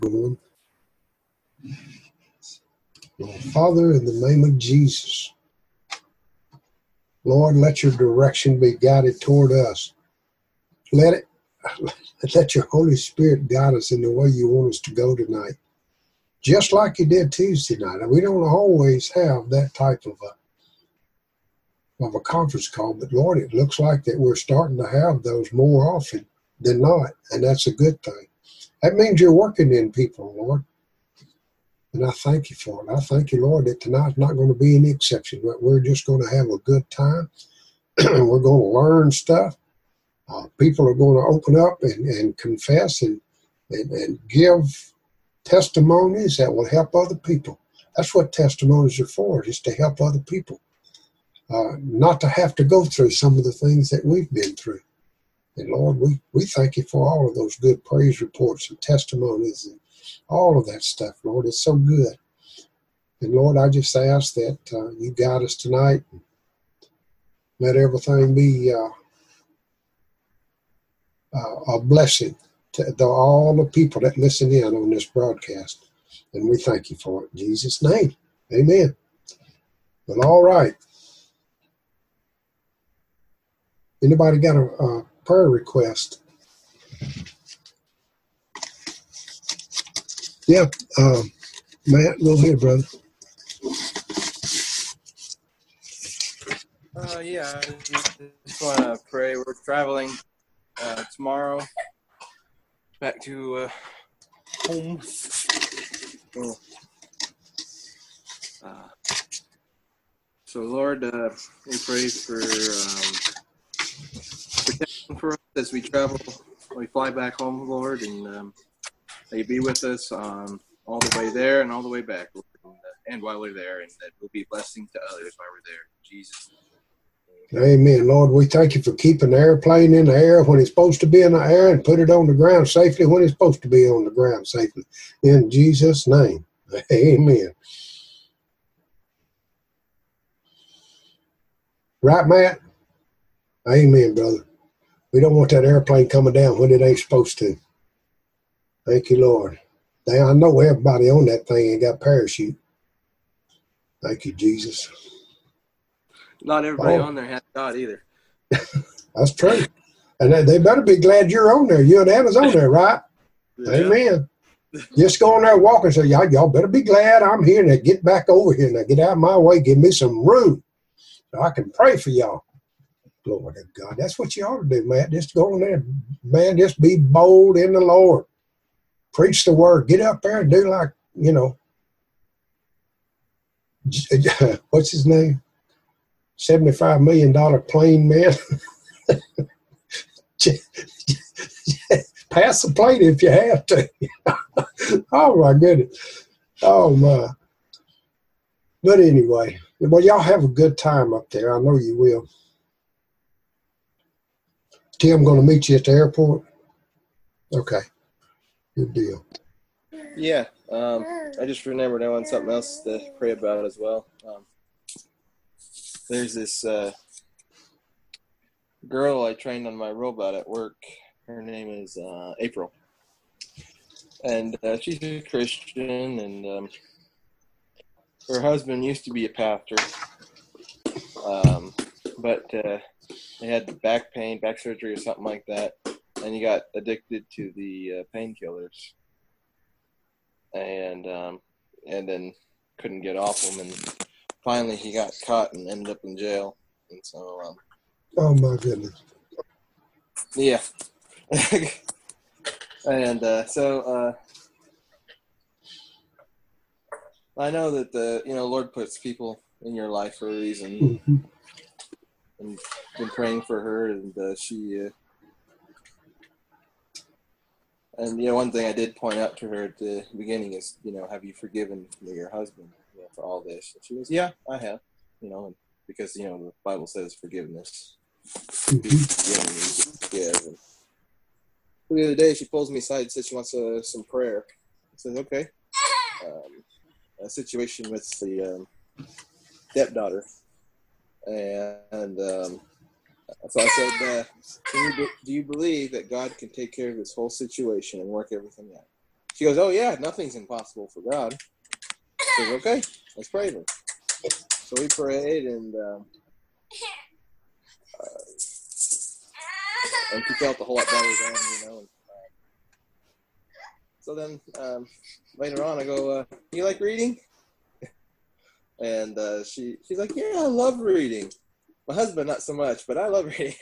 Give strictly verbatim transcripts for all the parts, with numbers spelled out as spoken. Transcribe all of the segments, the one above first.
Lord, Father, in the name of Jesus, Lord, let your direction be guided toward us. Let it, let your Holy Spirit guide us in the way you want us to go tonight, just like you did Tuesday night. We don't always have that type of a of a conference call, but Lord, it looks like that we're starting to have those more often than not, and that's a good thing. That means you're working in people, Lord. And I thank you for it. I thank you, Lord, that tonight's not going to be any exception, but we're just going to have a good time. We're going to learn stuff. Uh, people are going to open up and, and confess and, and, and give testimonies that will help other people. That's what testimonies are for, just to help other people. Uh, not to have to go through some of the things that we've been through. And Lord, we, we thank you for all of those good praise reports and testimonies and all of that stuff, Lord. It's so good. And Lord, I just ask that uh, you guide us tonight. And let everything be uh, uh, a blessing to the, all the people that listen in on this broadcast. And we thank you for it. In Jesus' name, amen. Well, all right. Anybody got a, a prayer request? Yeah, um, Matt, go ahead, brother. Uh, yeah, I just want to pray. We're traveling uh, tomorrow back to uh, home. Oh. Uh, so, Lord, uh, we pray for um, protection for us as we travel, we fly back home, Lord, and um, that you be with us um, all the way there and all the way back, Lord, and, uh, and while we're there, and that we'll be a blessing to others while we're there. In Jesus' name. Amen. Lord, we thank you for keeping the airplane in the air when it's supposed to be in the air and put it on the ground safely when it's supposed to be on the ground safely. In Jesus' name. Amen. Right, Matt? Amen, brother. We don't want that airplane coming down when it ain't supposed to. Thank you, Lord. Now, I know everybody on that thing ain't got parachute. Thank you, Jesus. Not everybody oh. on there has God either. That's true. And they, they better be glad you're on there. You and Anna's on there, right? Yeah. Amen. Just go on there and walk and say, y'all, y'all better be glad I'm here. Now get back over here. Now get out of my way. Give me some room so I can pray for y'all. Glory to God. That's what you ought to do, man. Just go on there. Man, just be bold in the Lord. Preach the word. Get up there and do like, you know, what's his name? seventy-five million dollars plane man. Pass the plate if you have to. Oh, my goodness. Oh, my. But anyway, well, y'all have a good time up there. I know you will. Tim, going to meet you at the airport? Okay. Good deal. Yeah. Um, I just remembered I want something else to pray about as well. Um, there's this uh, girl I trained on my robot at work. Her name is uh, April. And uh, she's a Christian, and um, her husband used to be a pastor. Um, but uh, they had back pain, back surgery or something like that, and he got addicted to the uh, painkillers. And um, and then couldn't get off them, and finally he got caught and ended up in jail. And so, um, oh my goodness, yeah. And uh, so uh, I know that the you know Lord puts people in your life for a reason, mm-hmm. and been praying for her, and uh, she. Uh, And, you know, one thing I did point out to her at the beginning is, you know, have you forgiven your husband, you know, for all this? And she goes, yeah, I have, you know, because, you know, the Bible says forgiveness. Mm-hmm. Yeah. And the other day she pulls me aside and says she wants uh, some prayer. I said, okay. Um, a situation with the um, stepdaughter. And, and um, so I said, uh, do, you be, do you believe that God can take care of this whole situation and work everything out? she goes, oh, yeah, nothing's impossible for God. I said, okay, let's pray then. So we prayed, and um, uh, and she felt a whole lot better then, you know. And, uh, so then um, later on, I go, uh, you like reading? And uh, she she's like, yeah, I love reading. My husband, not so much, but I love reading.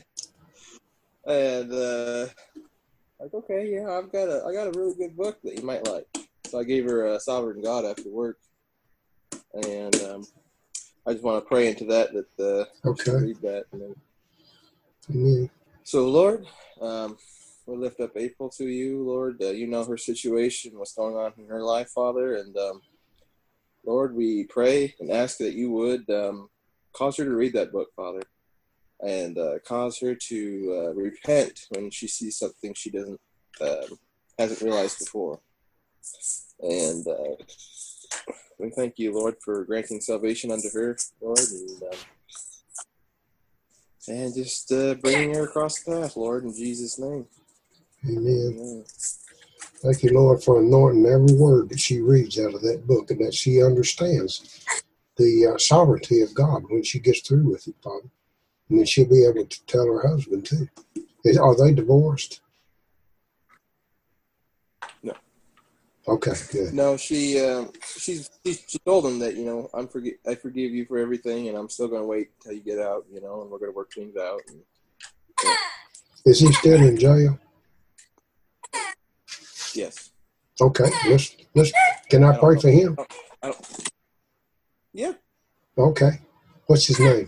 And uh, like, okay, yeah, I've got a I got a really good book that you might like. So I gave her uh, Sovereign God after work, and um, I just want to pray into that that uh, Okay. read that. And then, Amen. so Lord, um, we lift up April to you, Lord. Uh, you know her situation, what's going on in her life, Father, and um, Lord, we pray and ask that you would um, cause her to read that book, Father, and uh, cause her to uh, repent when she sees something she doesn't um, hasn't realized before. And uh, we thank you, Lord, for granting salvation unto her, Lord, and, um, and just uh, bringing her across the path, Lord, in Jesus' name. Amen. Amen. Thank you, Lord, for anointing every word that she reads out of that book, and that she understands the uh, sovereignty of God when she gets through with it, Father. And then she'll be able to tell her husband, too. Is, are they divorced? No. Okay, good. No, she, um, she's, she, she told him that, you know, I'm forgi- I forgive you for everything, and I'm still going to wait until you get out, you know, and we're going to work things out. And, yeah. Is he still in jail? Yes. Okay, let's, let's, can I, I don't pray know. for him? I don't, I don't, yeah. Okay. What's his name?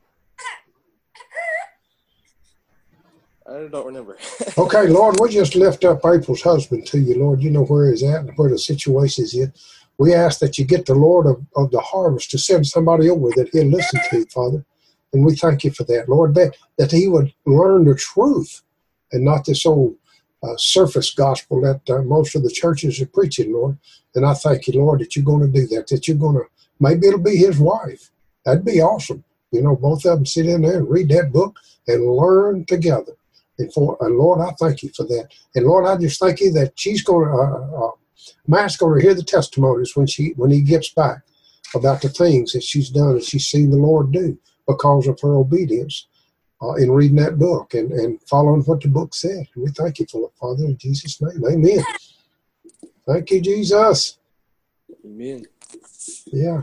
I don't remember. Okay, Lord, we just lift up April's husband to you, Lord. You know where he's at and where the situation is in. We ask that you get the Lord of, of the harvest to send somebody over that he'll listen to, Father. And we thank you for that, Lord, that, that he would learn the truth and not this old uh, surface gospel that uh, most of the churches are preaching, Lord. And I thank you, Lord, that you're going to do that, that you're going to, maybe it'll be his wife. That'd be awesome. You know, both of them sit in there and read that book and learn together. And for and Lord, I thank you for that. And Lord, I just thank you that she's going to, uh, uh, Matt's going to hear the testimonies when she when he gets back about the things that she's done and she's seen the Lord do because of her obedience uh, in reading that book and, and following what the book said. And we thank you for it, Father, in Jesus' name. Amen. Thank you, Jesus. Amen. Yeah.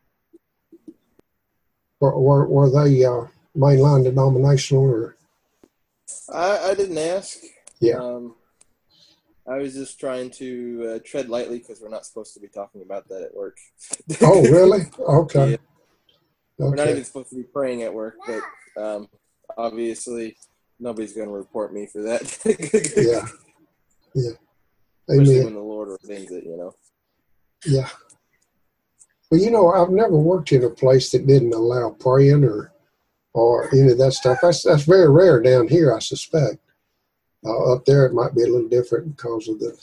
Were, were, were they uh, mainline denominational or? I, I didn't ask. Yeah. Um, I was just trying to uh, tread lightly because we're not supposed to be talking about that at work. Oh, really? Okay. Yeah. Okay. We're not even supposed to be praying at work, but um, obviously nobody's going to report me for that. Yeah. Yeah. Especially Amen. when the Lord ordains it, you know. Yeah. Well, you know, I've never worked in a place that didn't allow praying or or any of that stuff. That's that's very rare down here, I suspect. Uh, up there, it might be a little different because of the.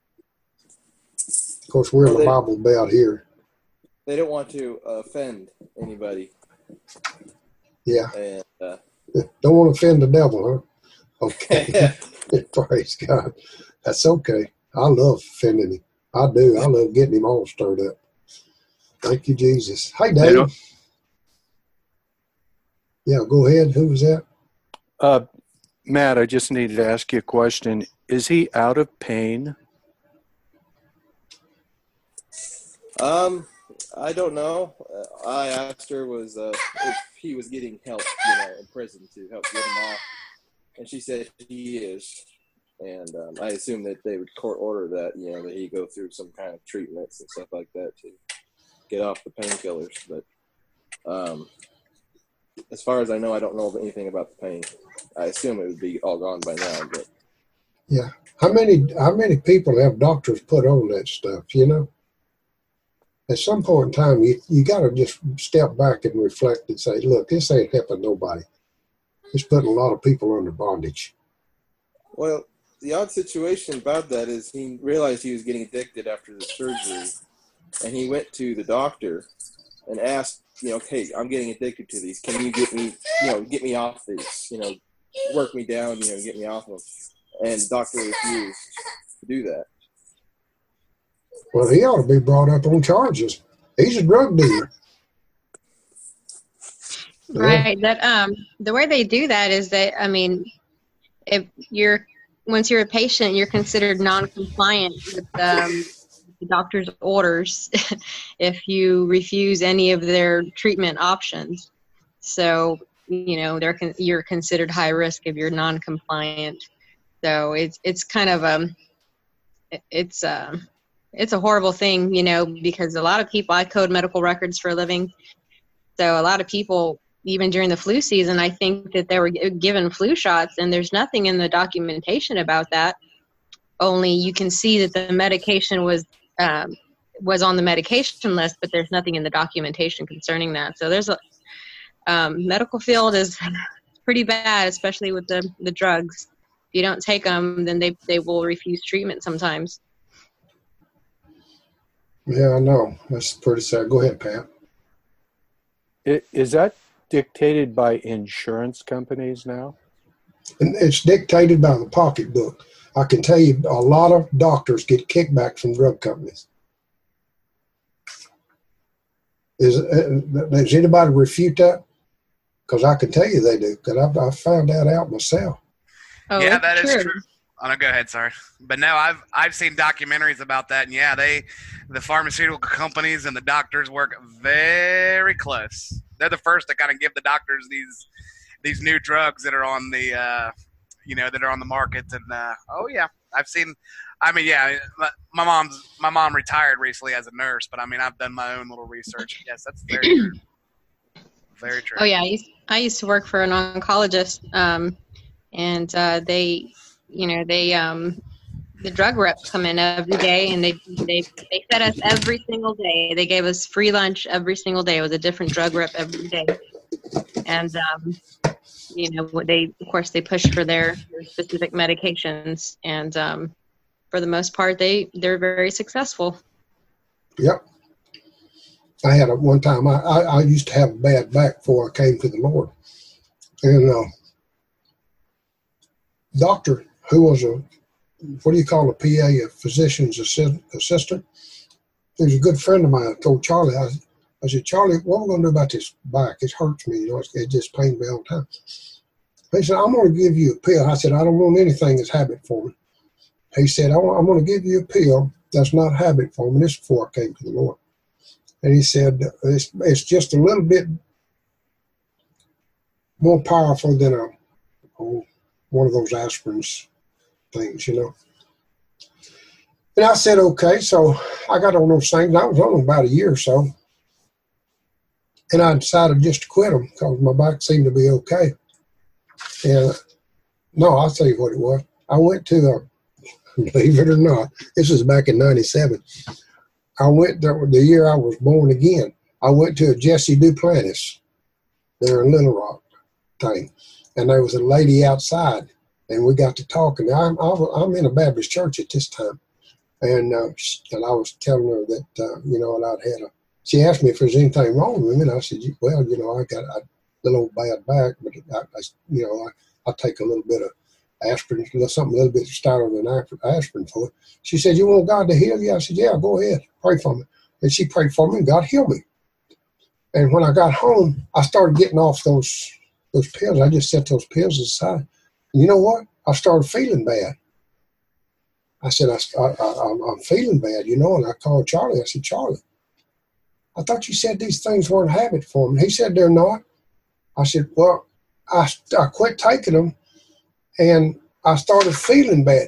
Of course, we're Well, in the they, Bible Belt here. they don't want to offend anybody. Yeah. And uh, don't want to offend the devil, huh? Okay. Praise God. That's okay. I love offending him. I do. I love getting him all stirred up. Thank you, Jesus. Hey, Dave. You know, yeah, go ahead. Who was that? Uh, Matt, I just needed to ask you a question. Is he out of pain? Um, I don't know. Uh, I asked her was uh, if he was getting help, you know, in prison to help get him off, and she said he is. And um, I assume that they would court order that, you know, that he go through some kind of treatments and stuff like that to get off the painkillers. But um, as far as I know, I don't know anything about the pain. I assume it would be all gone by now. But yeah, how many how many people have doctors put on that stuff? You know, at some point in time, you you got to just step back and reflect and say, look, this ain't helping nobody. It's putting a lot of people under bondage. Well, the odd situation about that is he realized he was getting addicted after the surgery, and he went to the doctor and asked, you know, hey, I'm getting addicted to these. Can you get me, you know, get me off these? You know, work me down, you know, get me off them. And the doctor refused to do that. Well, he ought to be brought up on charges. He's a drug dealer. Right. That um, the way they do that is that, I mean, if you're once you're a patient, you're considered non-compliant with um, the doctor's orders if you refuse any of their treatment options. So, you know, they're con- you're considered high risk if you're non-compliant. So it's it's kind of um, it's um, it's a horrible thing, you know, because a lot of people, I code medical records for a living, so a lot of people, even during the flu season, I think that they were given flu shots, and there's nothing in the documentation about that. Only you can see that the medication was um, was on the medication list, but there's nothing in the documentation concerning that. So there's a um, medical field is pretty bad, especially with the, the drugs. If you don't take them, then they, they will refuse treatment sometimes. Yeah, I know. That's pretty sad. Go ahead, Pat. It, is that dictated by insurance companies now? And it's dictated by the pocketbook. I can tell you a lot of doctors get kickbacks from drug companies. Is, uh, does anybody refute that? Because I can tell you they do, because I've, I've found that out myself. Oh, yeah, that true. is true. Oh, no, go ahead, sorry. But no, I've I've seen documentaries about that, and yeah, they, the pharmaceutical companies and the doctors work very close. They're the first to kind of give the doctors these these new drugs that are on the uh, you know that are on the market, and uh, oh yeah, I've seen. I mean, yeah, my mom's my mom retired recently as a nurse, but I mean, I've done my own little research. Yes, that's very true. Very true. Oh yeah, I used, I used to work for an oncologist, um, and uh, they, you know, they um, the drug reps come in every day, and they they they fed us every single day. They gave us free lunch every single day. It was a different drug rep every day, and um, you know, they of course they push for their, their specific medications, and um, for the most part, they they're very successful. Yep. I had a one time. I, I I used to have a bad back before I came to the Lord, and uh, doctor who was a what do you call a P A, a physician's assist, assistant? He was a good friend of mine. I told Charlie, I, I said, Charlie, what are we going to do about this back? It hurts me. You know, it just pains me all the time. He said, I'm going to give you a pill. I said, I don't want anything that's habit forming. He said, I want, I'm going to give you a pill that's not habit forming. This is before I came to the Lord. And he said, it's, it's just a little bit more powerful than a, oh, one of those aspirins things, you know. And I said, okay. So I got on those things. I was on them about a year or so. And I decided just to quit them because my back seemed to be okay. And no, I'll tell you what it was. I went to, a, believe it or not, this was back in ninety-seven. I went there the year I was born again. I went to a Jesse Duplantis there in Little Rock thing. And there was a lady outside. And we got to talking. I'm, I'm in a Baptist church at this time. And uh, and I was telling her that, uh, you know, and I'd had a, she asked me if there's anything wrong with me. And I said, well, you know, I got a little bad back, but, I, I, you know, I, I take a little bit of aspirin, something a little bit stouter than aspirin for it. She said, you want God to heal you? I said, yeah, go ahead. Pray for me. And she prayed for me, and God healed me. And when I got home, I started getting off those those pills. I just set those pills aside. And you know what? I started feeling bad. I said, I, I, I, I'm feeling bad, you know, and I called Charlie. I said, Charlie, I thought you said these things weren't habit forming. He said, they're not. I said, well, I, I quit taking them, and I started feeling bad.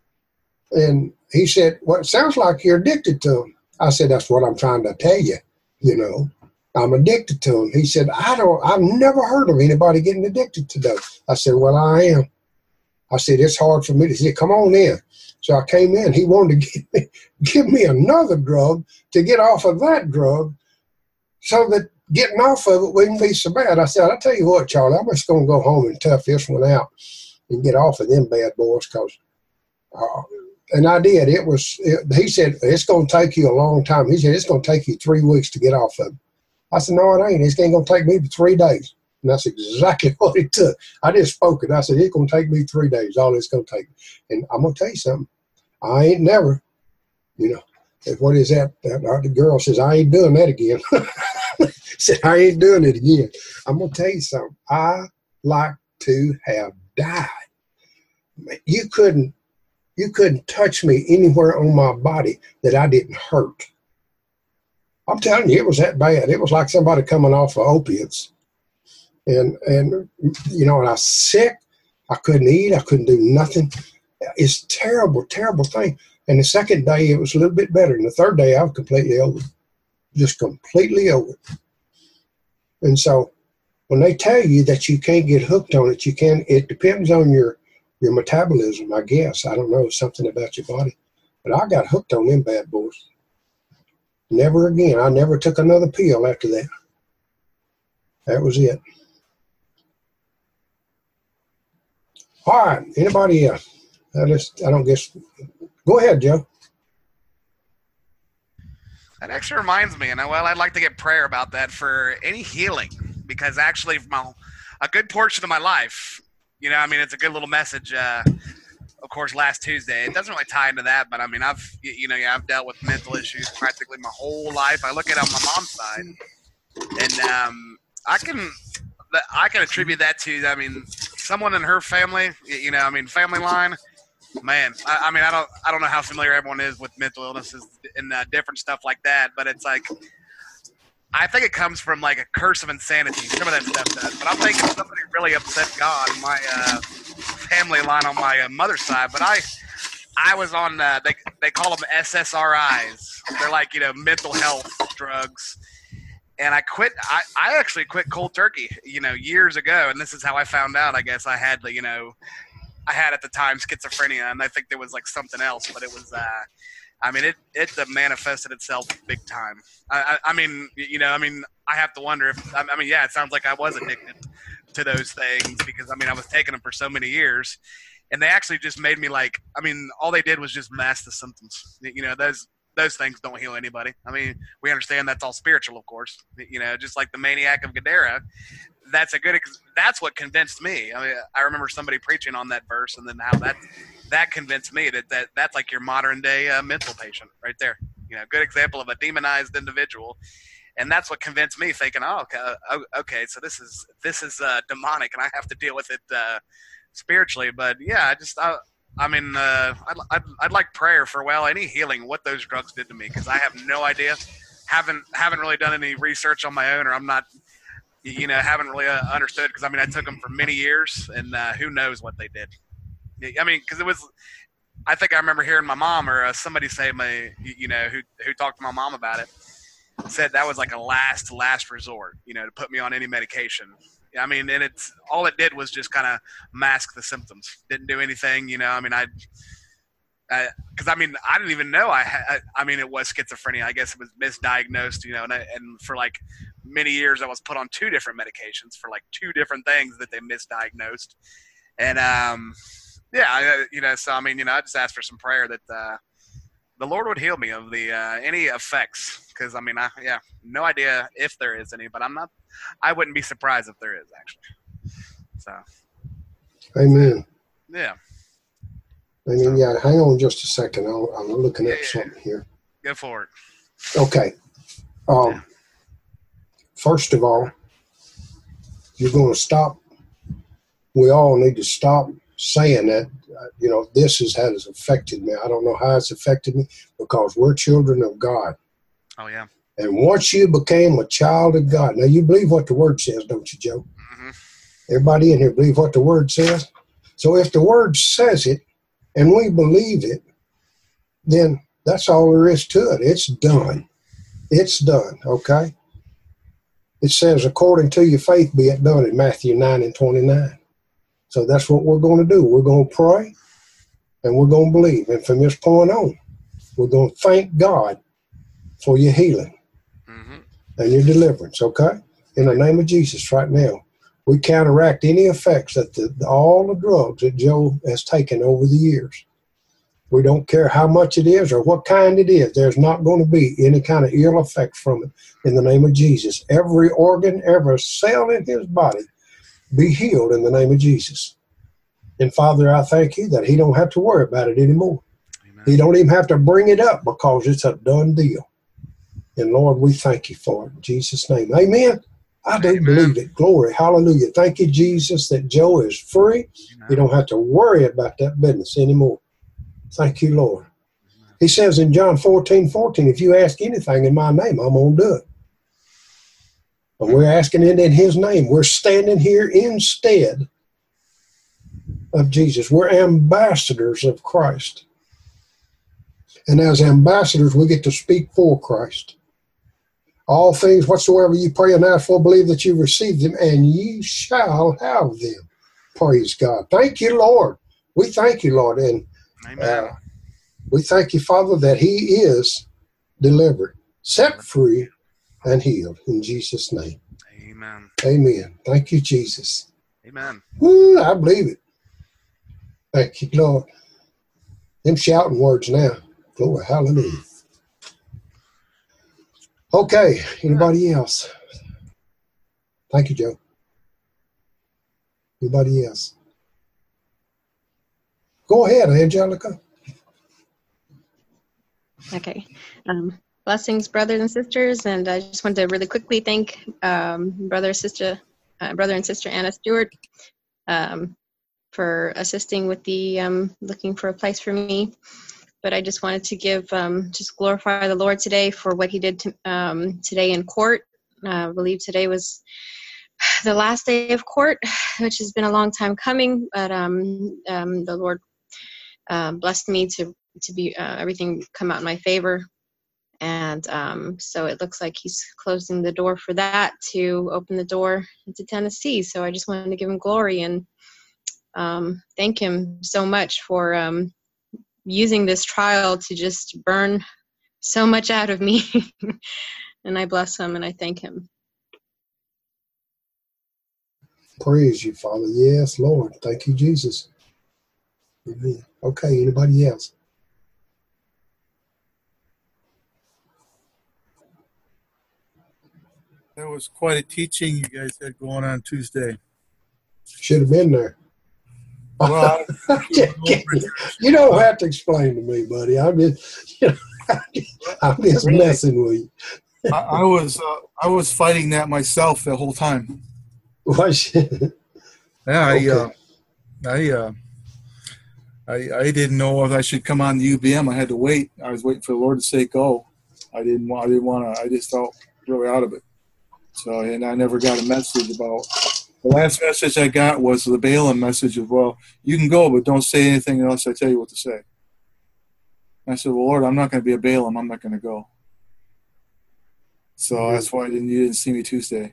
And he said, well, it sounds like you're addicted to them. I said, that's what I'm trying to tell you, you know. I'm addicted to them. He said, I don't, I've never heard of anybody getting addicted to those. I said, well, I am. I said, it's hard for me to say, come on in. So I came in. He wanted to give me, give me another drug to get off of that drug so that getting off of it wouldn't be so bad. I said, I'll tell you what, Charlie, I'm just going to go home and tough this one out and get off of them bad boys. Cause, uh, and I did. It was, it, he said, it's going to take you a long time. He said, it's going to take you three weeks to get off of it. I said, no, it ain't. It's going to take me three days. And that's exactly what it took. I just spoke it. I said, it's going to take me three days. All it's going to take. And I'm going to tell you something. I ain't never, you know, what is that? The girl says, I ain't doing that again. Said, I ain't doing it again. I'm going to tell you something. I like to have died. You couldn't, you couldn't touch me anywhere on my body that I didn't hurt. I'm telling you, it was that bad. It was like somebody coming off of opiates. And, and you know, and I was sick. I couldn't eat. I couldn't do nothing. It's a terrible, terrible thing. And the second day, it was a little bit better. And the third day, I was completely over it. Just completely over it. And so when they tell you that you can't get hooked on it, you can. It depends on your, your metabolism, I guess. I don't know, something about your body. But I got hooked on them bad boys. Never again. I never took another pill after that. That was it. All right. Anybody else? I, just, I don't guess. Go ahead, Joe. That actually reminds me, and well, I'd like to get prayer about that for any healing, because actually, my, a good portion of my life, you know, I mean, it's a good little message. Uh, of course, last Tuesday, it doesn't really tie into that, but I mean, I've, you know, yeah, I've dealt with mental issues practically my whole life. I look at it on my mom's side, and um, I can, I can attribute that to, I mean, someone in her family, you know, I mean, family line. Man, I, I mean, I don't, I don't know how familiar everyone is with mental illnesses and uh, different stuff like that, but it's like, I think it comes from like a curse of insanity. Some of that stuff does, but I'm thinking somebody really upset God in my uh, family line on my uh, mother's side. But I, I was on, uh, they they call them S S R Is. They're like, you know, mental health drugs. And I quit. I, I actually quit cold turkey, you know, years ago. And this is how I found out. I guess I had, you know. I had at the time schizophrenia, and I think there was like something else, but it was, uh, I mean, it it manifested itself big time. I, I, I mean, you know, I mean, I have to wonder if, I mean, yeah, it sounds like I was addicted to those things because, I mean, I was taking them for so many years, and they actually just made me like, I mean, all they did was just mask the symptoms. You know, those those things don't heal anybody. I mean, we understand that's all spiritual, of course. You know, just like the maniac of Gadara. That's a good. That's what convinced me. I mean, I remember somebody preaching on that verse, and then how that that convinced me that, that that's like your modern day uh, mental patient right there. You know, good example of a demonized individual, and that's what convinced me, thinking, oh, okay, okay so this is this is uh, demonic, and I have to deal with it uh, spiritually. But yeah, I just, I, I mean, uh, I'd, I'd I'd like prayer for well any healing what those drugs did to me, because I have no idea. Haven't haven't really done any research on my own, or I'm not. You know, haven't really uh, understood, because I mean, I took them for many years, and uh, who knows what they did. I mean, because it was, I think I remember hearing my mom or uh, somebody say, my, you know, who who talked to my mom about it, said that was like a last last resort, you know, to put me on any medication. I mean, and it's all it did was just kind of mask the symptoms. Didn't do anything, you know. I mean, I, because I, I mean, I didn't even know I had. I mean, it was schizophrenia. I guess it was misdiagnosed, you know, and I, and for like. Many years I was put on two different medications for like two different things that they misdiagnosed. And, um, yeah, I, you know, so, I mean, you know, I just asked for some prayer that, uh, the Lord would heal me of the, uh, any effects. Cause I mean, I, yeah, no idea if there is any, but I'm not, I wouldn't be surprised if there is actually. So. Amen. Yeah. Amen. Yeah. Hang on just a second. I'll, I'm looking at yeah, something yeah. here. Go for it. Okay. Um, yeah. First of all, you're going to stop. We all need to stop saying that, uh, you know, this is how it's affected me. I don't know how it's affected me, because we're children of God. Oh, yeah. And once you became a child of God, now you believe what the word says, don't you, Joe? Mm-hmm. Everybody in here believe what the word says? So if the word says it and we believe it, then that's all there is to it. It's done. It's done, okay? It says, according to your faith, be it done in Matthew nine and twenty-nine. So that's what we're going to do. We're going to pray, and we're going to believe. And from this point on, we're going to thank God for your healing mm-hmm. and your deliverance, okay? In the name of Jesus right now, we counteract any effects that the, all the drugs that Joe has taken over the years. We don't care how much it is or what kind it is. There's not going to be any kind of ill effect from it in the name of Jesus. Every organ, every cell in his body be healed in the name of Jesus. And Father, I thank you that he don't have to worry about it anymore. Amen. He don't even have to bring it up because it's a done deal. And Lord, we thank you for it in Jesus' name. Amen. I do Amen. believe it. Glory. Hallelujah. Thank you, Jesus, that Joe is free. Amen. You don't have to worry about that business anymore. Thank you, Lord. He says in John fourteen fourteen, if you ask anything in my name, I'm going to do it. And we're asking it in his name. We're standing here instead of Jesus. We're ambassadors of Christ. And as ambassadors, we get to speak for Christ. All things whatsoever you pray and ask for, believe that you receive them, and ye shall have them. Praise God. Thank you, Lord. We thank you, Lord. And Amen. uh, we thank you, Father, that he is delivered, set free, and healed. In Jesus' name. Amen. Amen. Thank you, Jesus. Amen. Woo, I believe it. Thank you, Lord. Them shouting words now. Glory, hallelujah. Okay, anybody else? Thank you, Joe. Anybody else? Go ahead, Angelica. Okay. Um, blessings, brothers and sisters, and I just wanted to really quickly thank um, brother, sister, uh, brother and sister Anna Stewart um, for assisting with the um, looking for a place for me. But I just wanted to give, um, just glorify the Lord today for what he did to, um, today in court. Uh, I believe today was the last day of court, which has been a long time coming, but um, um, the Lord uh, blessed me to, to be, uh, everything come out in my favor. And um, so it looks like he's closing the door for that to open the door into Tennessee. So I just wanted to give him glory and um, thank him so much for um, using this trial to just burn so much out of me. And I bless him and I thank him. Praise you, Father. Yes, Lord. Thank you, Jesus. Amen. Okay, anybody else? That was quite a teaching you guys had going on Tuesday. Should have been there. Well, you don't have to explain to me, buddy. I'm just, you know, I'm just Really? messing with you. I, I was uh, I was fighting that myself the whole time. Was you? Yeah, I Okay. uh, I, uh, I I didn't know if I should come on the U B M. I had to wait. I was waiting for the Lord to say go. I didn't want. I didn't want to. I just felt really out of it. So, and I never got a message about. The last message I got was the Balaam message of, well, you can go, but don't say anything unless I tell you what to say. And I said, well, Lord, I'm not going to be a Balaam. I'm not going to go. So that's why I didn't, you didn't see me Tuesday.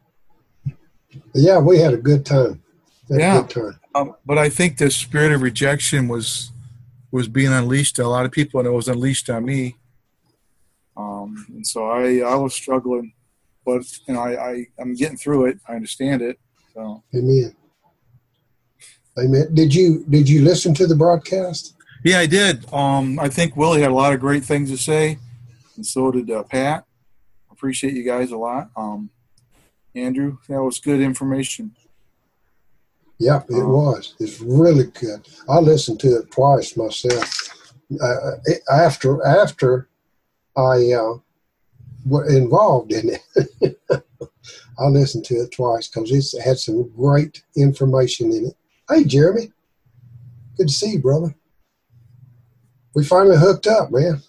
Yeah, we had a good time. Had Yeah. a good time. Um, but I think the spirit of rejection was was being unleashed on a lot of people, and it was unleashed on me. Um, and so I, I was struggling, but you know, I, I I'm getting through it. I understand it. So. Amen. Amen. Did you did you listen to the broadcast? Yeah, I did. Um, I think Willie had a lot of great things to say, and so did uh, Pat. Appreciate you guys a lot. Um, Andrew, that was good information. Yeah, it Um, was. It's really good. I listened to it twice myself. Uh, it, after after I uh, was involved in it, I listened to it twice because it had some great information in it. Hey, Jeremy, good to see you, brother. We finally hooked up, man.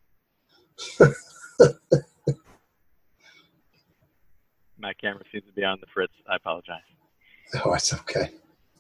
My camera seems to be on the fritz. I apologize. Oh, it's okay.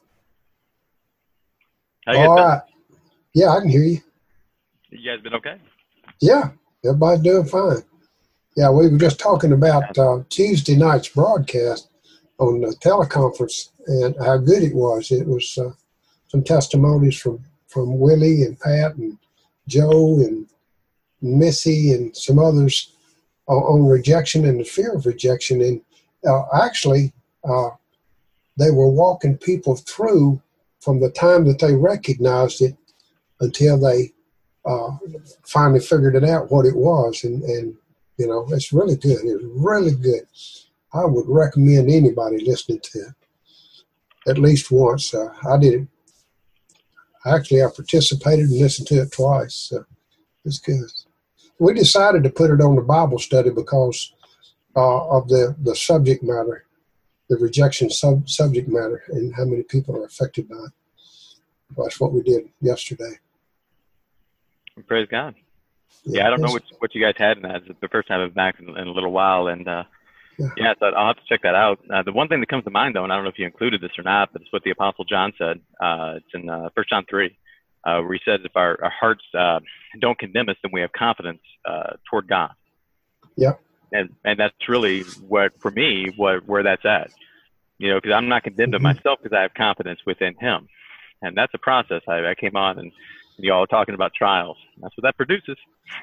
How you guys All been? right. Yeah, I can hear you. You guys been okay? Yeah, everybody's doing fine. Yeah, we were just talking about uh, Tuesday night's broadcast on the teleconference and how good it was. It was uh, some testimonies from, from Willie and Pat and Joe and Missy and some others on, on rejection and the fear of rejection. And uh, actually, uh, they were walking people through from the time that they recognized it until they uh, finally figured it out what it was. And, and, you know, it's really good. It's really good. I would recommend anybody listening to it at least once. Uh, I did it. Actually, I participated and listened to it twice. So it's good. We decided to put it on the Bible study because uh, of the, the subject matter, the rejection sub, subject matter, and how many people are affected by it. That's what we did yesterday. Praise God. Yeah, I don't know what what you guys had in that. It's the first time I've been back in, in a little while, and uh, yeah. yeah, so I'll have to check that out. Uh, the one thing that comes to mind, though, and I don't know if you included this or not, but it's what the Apostle John said. Uh, it's in uh, First John three, uh, where he says, "If our, our hearts uh, don't condemn us, then we have confidence uh, toward God." Yeah, and and that's really what, for me, what where that's at. You know, because I'm not condemned mm-hmm. of myself because I have confidence within Him, and that's a process. I, I came on and you all talking about trials. That's what that produces.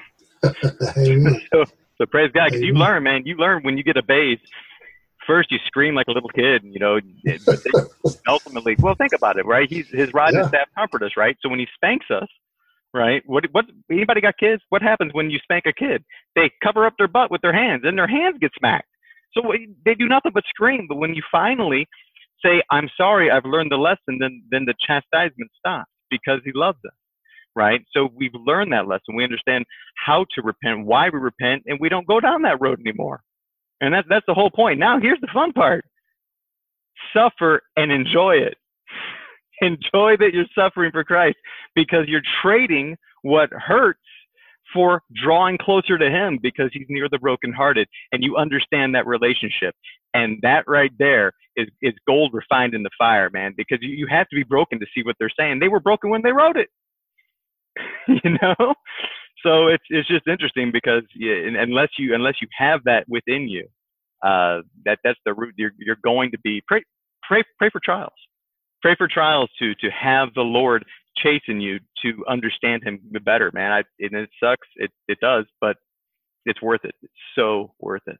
so, so praise God, because you learn, man. You learn when you get a base. First, you scream like a little kid, you know. But then ultimately, well, think about it, right? He's his rod yeah. and staff comfort us, right? So when he spanks us, right? What what? Anybody got kids? What happens when you spank a kid? They cover up their butt with their hands, and their hands get smacked. So they do nothing but scream. But when you finally say, "I'm sorry, I've learned the lesson," then then the chastisement stops because He loves us. Right? So we've learned that lesson. We understand how to repent, why we repent, and we don't go down that road anymore. And that's, that's the whole point. Now, here's the fun part. Suffer and enjoy it. Enjoy that you're suffering for Christ because you're trading what hurts for drawing closer to Him because He's near the brokenhearted, and you understand that relationship. And that right there is, is gold refined in the fire, man, because you, you have to be broken to see what they're saying. They were broken when they wrote it. You know, so it's it's just interesting because yeah, unless you unless you have that within you, uh, that that's the root. You're you're going to be pray pray pray for trials, pray for trials to to have the Lord chasten you to understand Him better, man. I, and it sucks, it it does, but it's worth it. It's so worth it.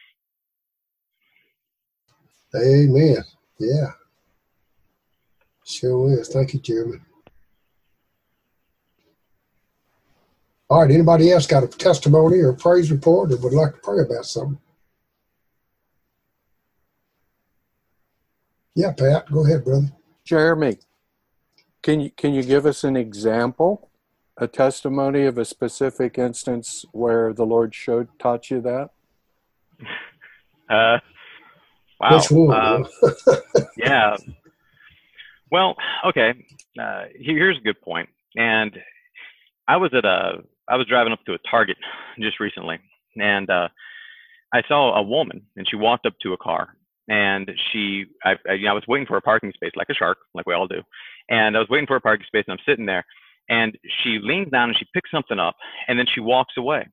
Amen. Yeah, sure is. Thank you, Jeremy. All right, anybody else got a testimony or a praise report or would like to pray about something? Yeah, Pat, go ahead, brother. Jeremy, can you can you give us an example, a testimony of a specific instance where the Lord showed taught you that? Uh, wow. Which one? Um, yeah. Well, okay. Uh, here's a good point. And I was at a I was driving up to a Target just recently, and uh, I saw a woman, and she walked up to a car, and she, I, I, you know, I was waiting for a parking space like a shark, like we all do, and I was waiting for a parking space, and I'm sitting there, and she leans down and she picks something up, and then she walks away,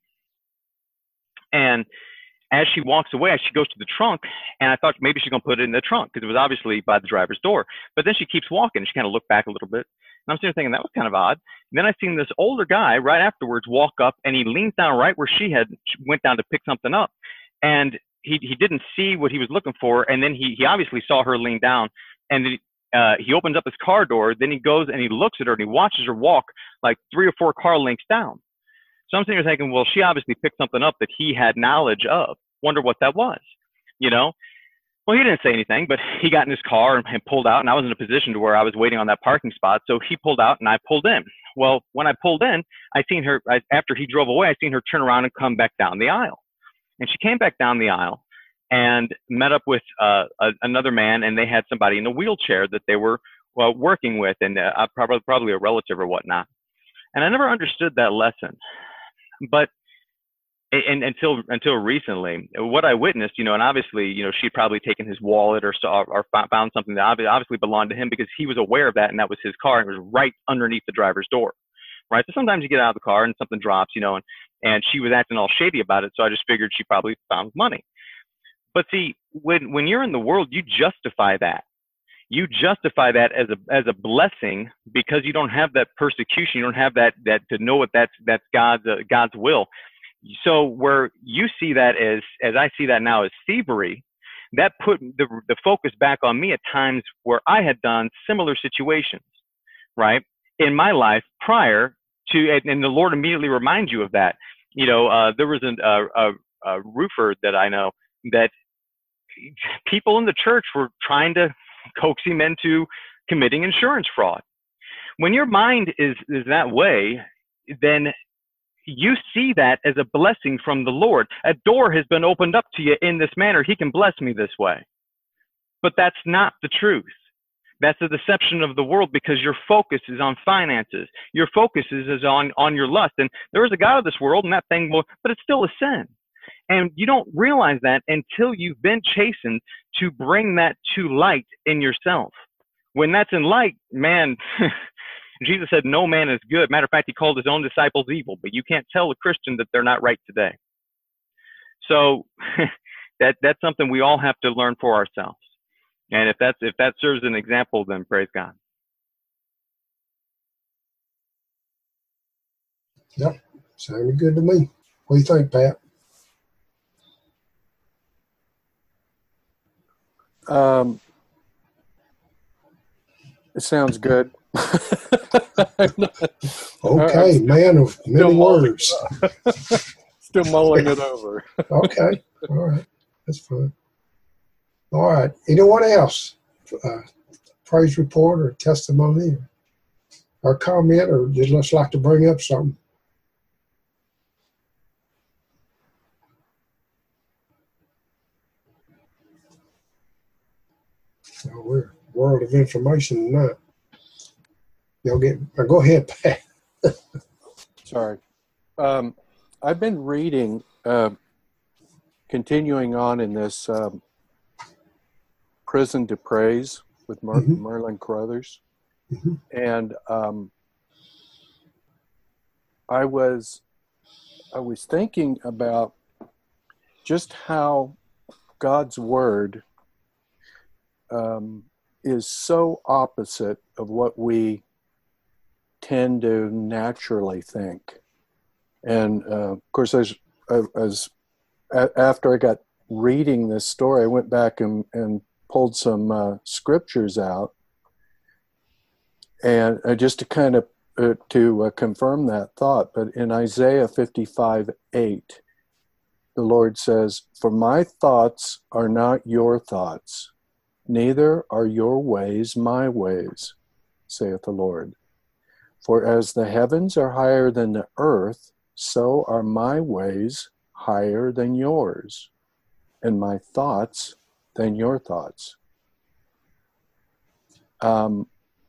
and as she walks away, she goes to the trunk, and I thought maybe she's gonna put it in the trunk because it was obviously by the driver's door, but then she keeps walking, and she kind of looked back a little bit. And I'm sitting there thinking that was kind of odd. And then I seen this older guy right afterwards walk up, and he leans down right where she had went down to pick something up, and he he didn't see what he was looking for, and then he he obviously saw her lean down, and then uh, he opens up his car door. Then he goes and he looks at her and he watches her walk like three or four car lengths down. So I'm sitting there thinking, well, she obviously picked something up that he had knowledge of. Wonder what that was, you know? Well, he didn't say anything, but he got in his car and, and pulled out, and I was in a position to where I was waiting on that parking spot. So he pulled out and I pulled in. Well, when I pulled in, I seen her, I, after he drove away, I seen her turn around and come back down the aisle. And she came back down the aisle and met up with uh, a, another man, and they had somebody in a wheelchair that they were well, working with, and uh, probably, probably a relative or whatnot. And I never understood that lesson. But And until until recently, what I witnessed, you know, and obviously, you know, she'd probably taken his wallet or saw or found something that obviously belonged to him because he was aware of that, and that was his car, and it was right underneath the driver's door, right? So sometimes you get out of the car and something drops, you know, and and she was acting all shady about it, so I just figured she probably found money. But see, when when you're in the world, you justify that. You justify that as a as a blessing because you don't have that persecution, you don't have that that to know what that's that's God's uh, God's will. So where you see that as, as I see that now as thievery, that put the, the focus back on me at times where I had done similar situations, right, in my life prior to, and, and the Lord immediately reminds you of that. You know, uh, there was an, uh, a, a roofer that I know that people in the church were trying to coax him into committing insurance fraud. when your mind is, is that way, then you see that as a blessing from the Lord. A door has been opened up to you in this manner. He can bless me this way. But that's not the truth. That's a deception of the world, because your focus is on finances. Your focus is, is on, on your lust. And there is a God of this world, and that thing will, but it's still a sin. And you don't realize that until you've been chastened to bring that to light in yourself. When that's in light, man, Jesus said, no man is good. Matter of fact, he called his own disciples evil, but you can't tell a Christian that they're not right today. So that that's something we all have to learn for ourselves. And if that's if that serves an example, then praise God. Yep, sounded good to me. What do you think, Pat? Um, it sounds good. Okay, man of many words. Still mulling it over. Okay, all right, that's fine. All right, anyone else? Uh, praise report or testimony or, or comment, or just let's like to bring up something? Oh, we're a world of information tonight. Y'all get, uh, go ahead, Pat. Sorry. Um, I've been reading, uh, continuing on in this um, Prison to Praise with Mer- Mhm. Merlin Carothers. Mhm. And um, I was I was thinking about just how God's Word um, is so opposite of what we tend to naturally think. And uh, of course, as, as after I got reading this story, I went back and, and pulled some uh, scriptures out, and uh, just to kind of uh, to uh, confirm that thought. But in Isaiah fifty-five eight, the Lord says, "For my thoughts are not your thoughts, neither are your ways my ways, saith the Lord. For as the heavens are higher than the earth, so are my ways higher than yours, and my thoughts than your thoughts. Um,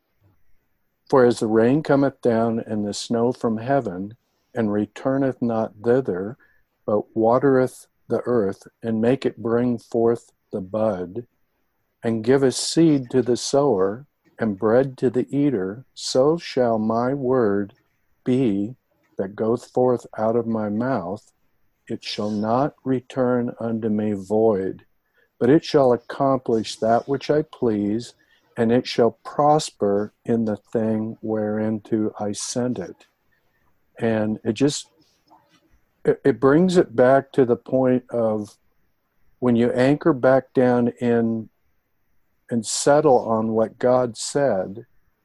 for as the rain cometh down and the snow from heaven, and returneth not thither, but watereth the earth, and make it bring forth the bud, and giveth seed to the sower, and bread to the eater, so shall my word be that goeth forth out of my mouth. It shall not return unto me void, but it shall accomplish that which I please, and it shall prosper in the thing whereinto I sent it." And it just, it, it brings it back to the point of when you anchor back down in and settle on what God said,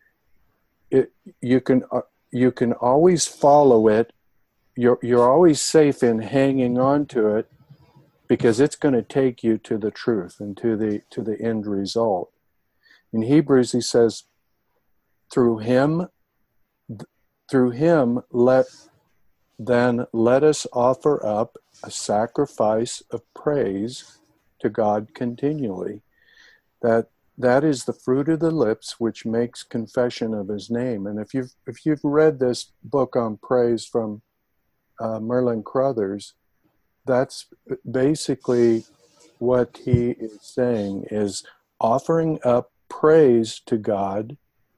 it you can uh, you can always follow it. You're you're always safe in hanging on to it, because it's going to take you to the truth and to the to the end result. In Hebrews, he says, "Through him, through him, let then let us offer up a sacrifice of praise to God continually. That that is the fruit of the lips which makes confession of his name." And if you've if you've read this book on praise from uh, Merlin Carothers, that's basically what he is saying, is offering up praise to God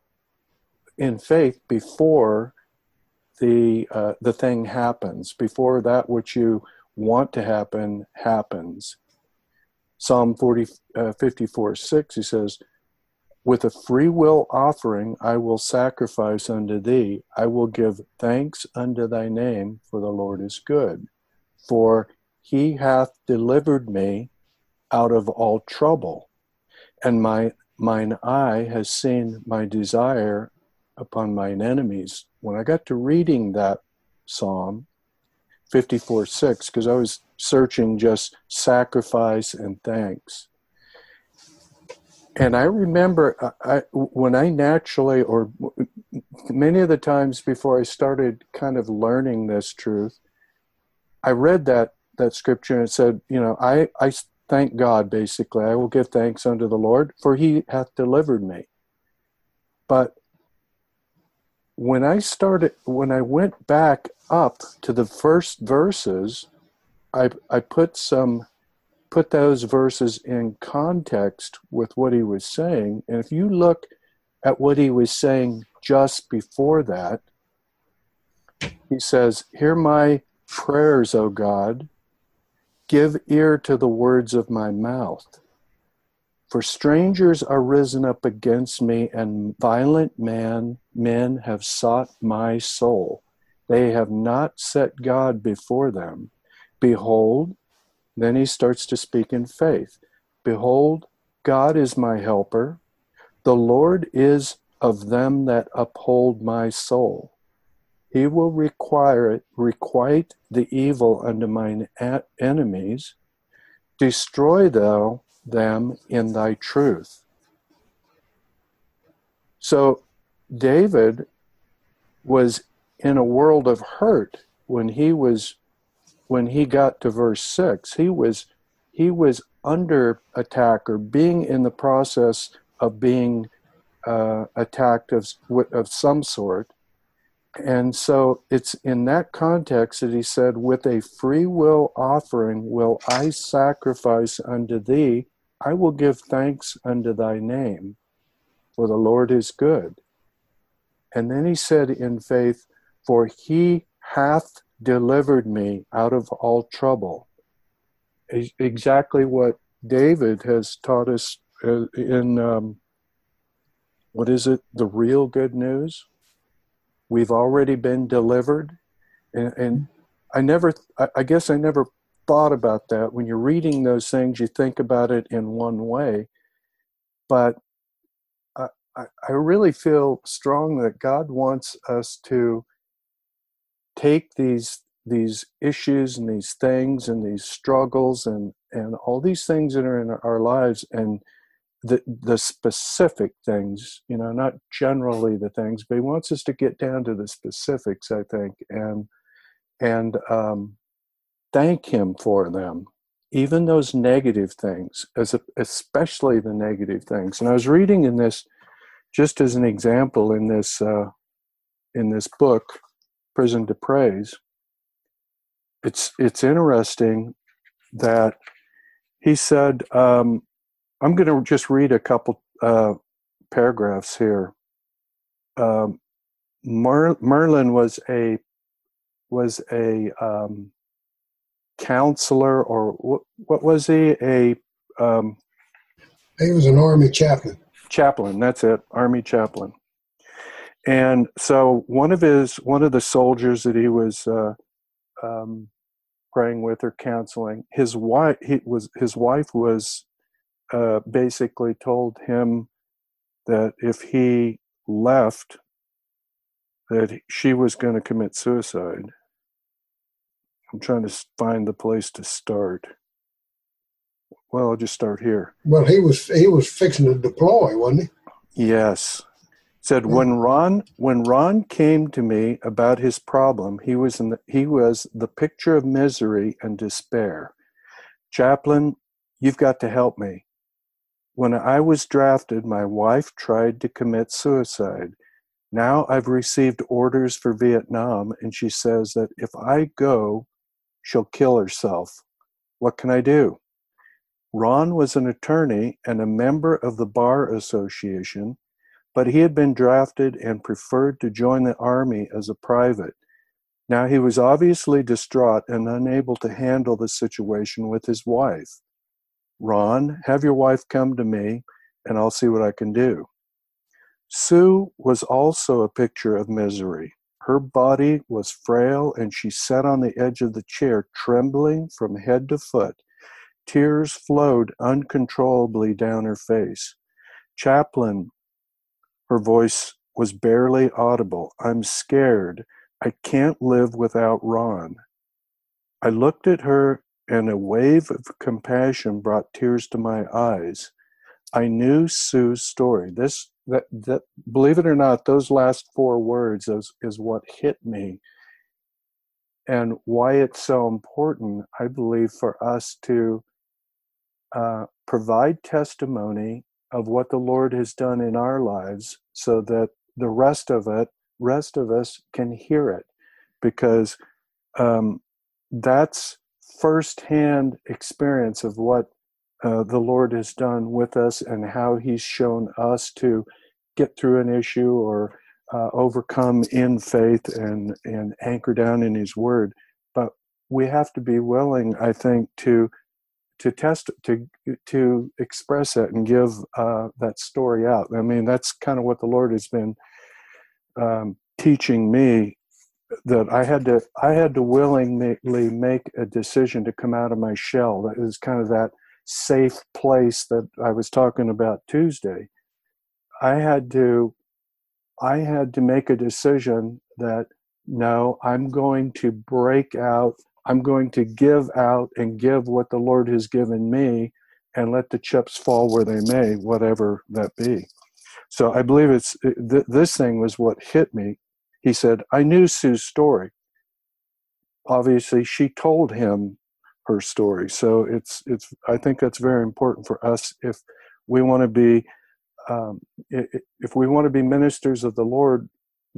in faith before the uh, the thing happens, before that which you want to happen happens. Psalm forty, uh, fifty-four six, he says, "With a free will offering I will sacrifice unto thee. I will give thanks unto thy name, for the Lord is good. For he hath delivered me out of all trouble, and my mine eye has seen my desire upon mine enemies." When I got to reading that Psalm fifty-four six, because I was searching just sacrifice and thanks, And I remember I, when I naturally, or many of the times before I started kind of learning this truth, I read that that scripture and it said, you know, I, I thank God, basically. I will give thanks unto the Lord, for he hath delivered me. But when I started, when I went back up to the first verses, I I put some, put those verses in context with what he was saying. And if you look at what he was saying just before that, he says, hear my prayers, O God, give ear to the words of my mouth. For strangers are risen up against me, and violent man, men have sought my soul. They have not set God before them. Behold, then he starts to speak in faith. Behold, God is my helper. The Lord is of them that uphold my soul. He will require it, requite the evil unto mine enemies. Destroy thou them in thy truth. So David was in a world of hurt when he was when he got to verse six. He was he was under attack, or being in the process of being uh, attacked of of some sort. And so it's in that context that he said, with a free will offering will I sacrifice unto thee. I will give thanks unto thy name, for the Lord is good. And then he said in faith, for he hath delivered me out of all trouble. Exactly what David has taught us in, um, what is it, the real good news? We've already been delivered. And, and I never, I guess I never thought about that. When you're reading those things, you think about it in one way. But I, I really feel strong that God wants us to take these these issues and these things and these struggles and, and all these things that are in our lives, and the the specific things, you know, not generally the things, but he wants us to get down to the specifics, I think, and and um, thank him for them, even those negative things, as a, especially the negative things. And I was reading in this, just as an example, in this uh, in this book, Prison to Praise. It's it's interesting that he said. Um, I'm going to just read a couple uh, paragraphs here. Um, Mer- Merlin was a was a um, counselor, or what, what was he? A um, He was an army chaplain. Chaplain. That's it, army chaplain. And so one of his one of the soldiers that he was uh, um, praying with or counseling, his wife he was his wife was. Uh, basically told him that if he left, that she was going to commit suicide. I'm trying to find the place to start. Well, I'll just start here. Well, he was he was fixing to deploy, wasn't he? Yes. Said when Ron when Ron came to me about his problem, he was in the, he was the picture of misery and despair. Chaplain, you've got to help me. When I was drafted, my wife tried to commit suicide. Now I've received orders for Vietnam, and she says that if I go, she'll kill herself. What can I do? Ron was an attorney and a member of the Bar Association, but he had been drafted and preferred to join the Army as a private. Now he was obviously distraught and unable to handle the situation with his wife. Ron, have your wife come to me, and I'll see what I can do. Sue was also a picture of misery. Her body was frail, and she sat on the edge of the chair, trembling from head to foot. Tears flowed uncontrollably down her face. Chaplain, her voice was barely audible. I'm scared. I can't live without Ron. I looked at her, and a wave of compassion brought tears to my eyes. I knew Sue's story. This, that, that, believe it or not, those last four words is, is what hit me, and why it's so important, I believe, for us to uh, provide testimony of what the Lord has done in our lives, so that the rest of it, rest of us, can hear it, because um, that's firsthand experience of what uh, the Lord has done with us and how He's shown us to get through an issue or uh, overcome in faith and and anchor down in His Word. But we have to be willing, I think, to to test to to express it and give uh, that story out. I mean, that's kind of what the Lord has been um, teaching me, that I had to I had to willingly make a decision to come out of my shell. That is kind of that safe place that I was talking about Tuesday. I had to I had to make a decision that, no, I'm going to break out. I'm going to give out and give what the Lord has given me, and let the chips fall where they may, whatever that be. So I believe it's th- this thing was what hit me. He said, I knew Sue's story. Obviously, she told him her story. So it's it's. I think that's very important for us if we want to be um, if we want to be ministers of the Lord.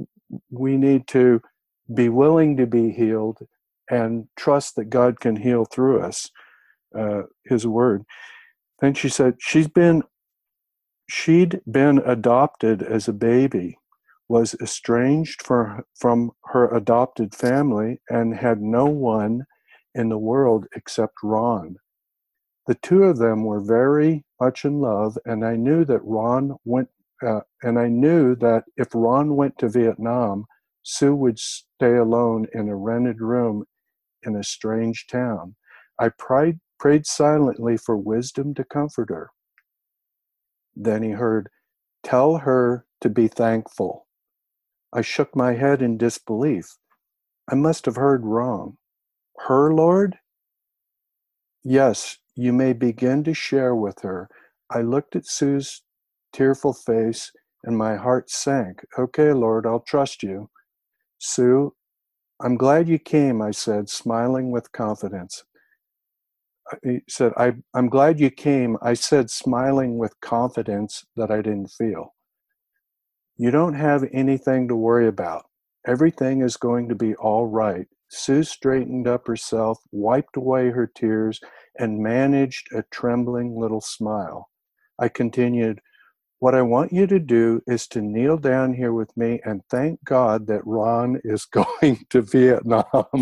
We need to be willing to be healed and trust that God can heal through us, uh, His Word. Then she said she's been she'd been adopted as a baby, was estranged for, from her adopted family, and had no one in the world except Ron. The two of them were very much in love, and I knew that Ron went, uh, and I knew that if Ron went to Vietnam, Sue would stay alone in a rented room in a strange town. I prayed, prayed silently for wisdom to comfort her. Then he heard, "Tell her to be thankful." I shook my head in disbelief. I must have heard wrong. Her, Lord? Yes, you may begin to share with her. I looked at Sue's tearful face and my heart sank. Okay, Lord, I'll trust you. Sue, I'm glad you came, I said, smiling with confidence. He said, I, I'm glad you came, I said, smiling with confidence that I didn't feel. You don't have anything to worry about. Everything is going to be all right. Sue straightened up herself, wiped away her tears, and managed a trembling little smile. I continued, what I want you to do is to kneel down here with me and thank God that Ron is going to Vietnam.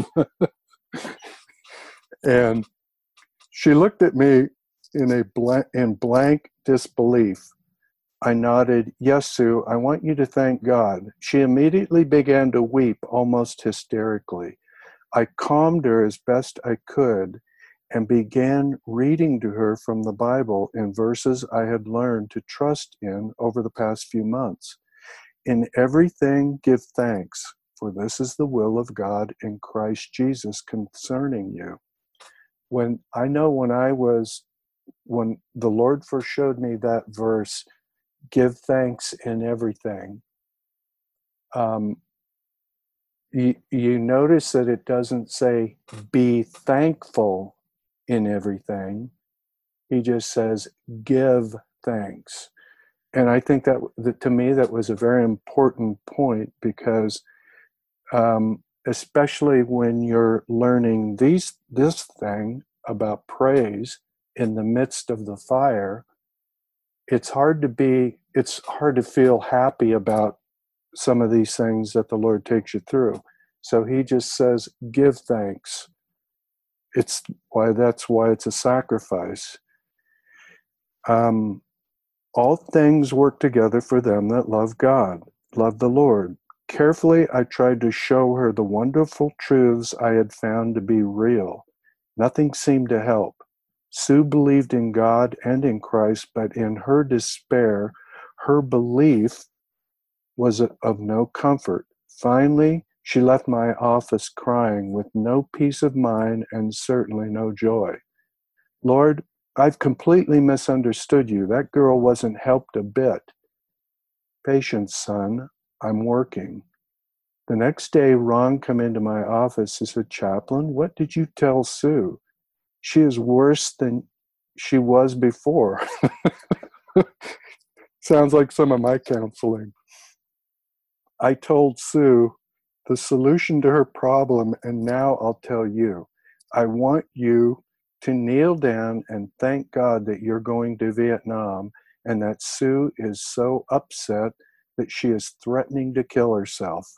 And she looked at me in a blank, in blank disbelief. I nodded, yes, Sue, I want you to thank God. She immediately began to weep almost hysterically. I calmed her as best I could and began reading to her from the Bible in verses I had learned to trust in over the past few months. In everything give thanks, for this is the will of God in Christ Jesus concerning you. When I know when I was, when the Lord first showed me that verse, give thanks in everything, um, you, you notice that it doesn't say be thankful in everything. He just says give thanks. And I think that, that to me that was a very important point, because um, especially when you're learning these this thing about praise in the midst of the fire, it's hard to be it's hard to feel happy about some of these things that the Lord takes you through. So he just says, give thanks. It's why that's why it's a sacrifice. Um, all things work together for them that love God, love the Lord. Carefully, I tried to show her the wonderful truths I had found to be real. Nothing seemed to help. Sue believed in God and in Christ, but in her despair, her belief was of no comfort. Finally, she left my office crying with no peace of mind and certainly no joy. Lord, I've completely misunderstood you. That girl wasn't helped a bit. Patience, son. I'm working. The next day, Ron come into my office and said, Chaplain, what did you tell Sue? She is worse than she was before. Sounds like some of my counseling. I told Sue the solution to her problem, and now I'll tell you. I want you to kneel down and thank God that you're going to Vietnam and that Sue is so upset that she is threatening to kill herself.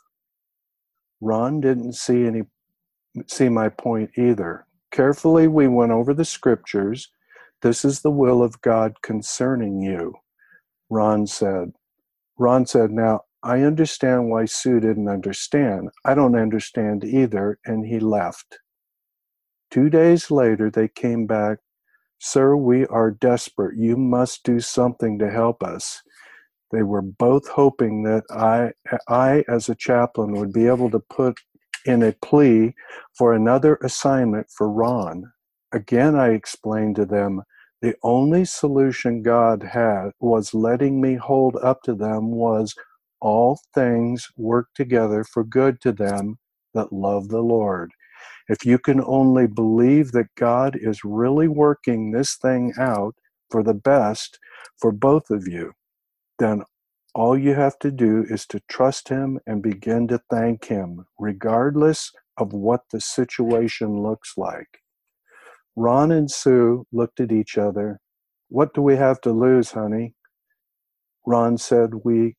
Ron didn't see any see my point either. Carefully, we went over the scriptures. This is the will of God concerning you, Ron said. Ron said, now, I understand why Sue didn't understand. I don't understand either, and he left. Two days later, they came back. Sir, we are desperate. You must do something to help us. They were both hoping that I, I, as a chaplain, would be able to put in a plea for another assignment for Ron. Again, I explained to them, the only solution God had was letting me hold up to them was all things work together for good to them that love the Lord. If you can only believe that God is really working this thing out for the best for both of you, then all you have to do is to trust him and begin to thank him, regardless of what the situation looks like. Ron and Sue looked at each other. What do we have to lose, honey? Ron said, we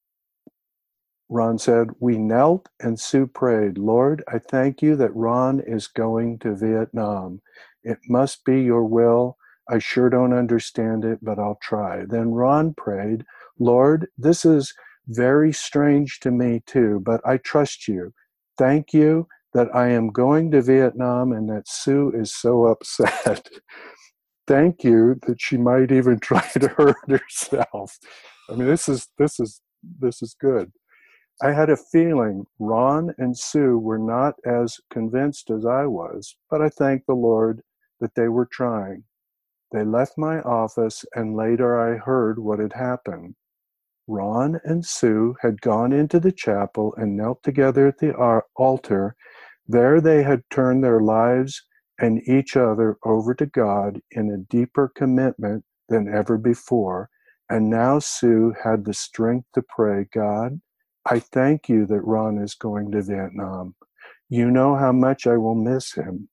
Ron said, we knelt and Sue prayed, Lord, I thank you that Ron is going to Vietnam. It must be your will. I sure don't understand it, but I'll try. Then Ron prayed, Lord, this is very strange to me too, but I trust you. Thank you that I am going to Vietnam and that Sue is so upset. Thank you that she might even try to hurt herself. I mean, this is this is this is good. I had a feeling Ron and Sue were not as convinced as I was, but I thank the Lord that they were trying. They left my office, and later I heard what had happened. Ron and Sue had gone into the chapel and knelt together at the altar. There they had turned their lives and each other over to God in a deeper commitment than ever before. And now Sue had the strength to pray, God, I thank you that Ron is going to Vietnam. You know how much I will miss him.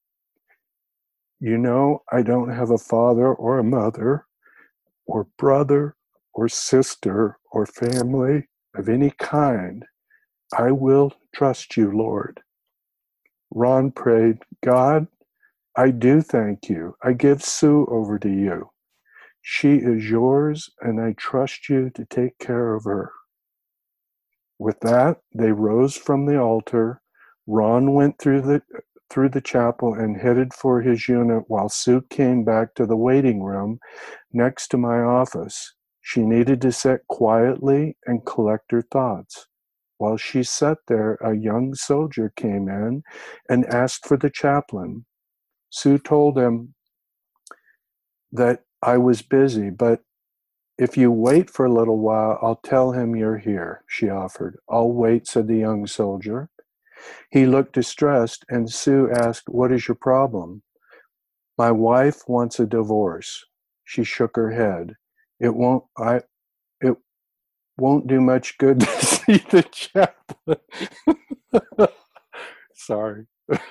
You know I don't have a father or a mother or brother or sister or family of any kind. I will trust you, Lord. Ron prayed, God, I do thank you. I give Sue over to you. She is yours, and I trust you to take care of her. With that, they rose from the altar. Ron went through the through the chapel and headed for his unit while Sue came back to the waiting room next to my office. She needed to sit quietly and collect her thoughts. While she sat there, a young soldier came in and asked for the chaplain. Sue told him that I was busy, but if you wait for a little while, I'll tell him you're here, she offered. I'll wait, said the young soldier. He looked distressed, and Sue asked, what is your problem? My wife wants a divorce. She shook her head. It won't, I, it won't do much good to see the chaplain. Sorry.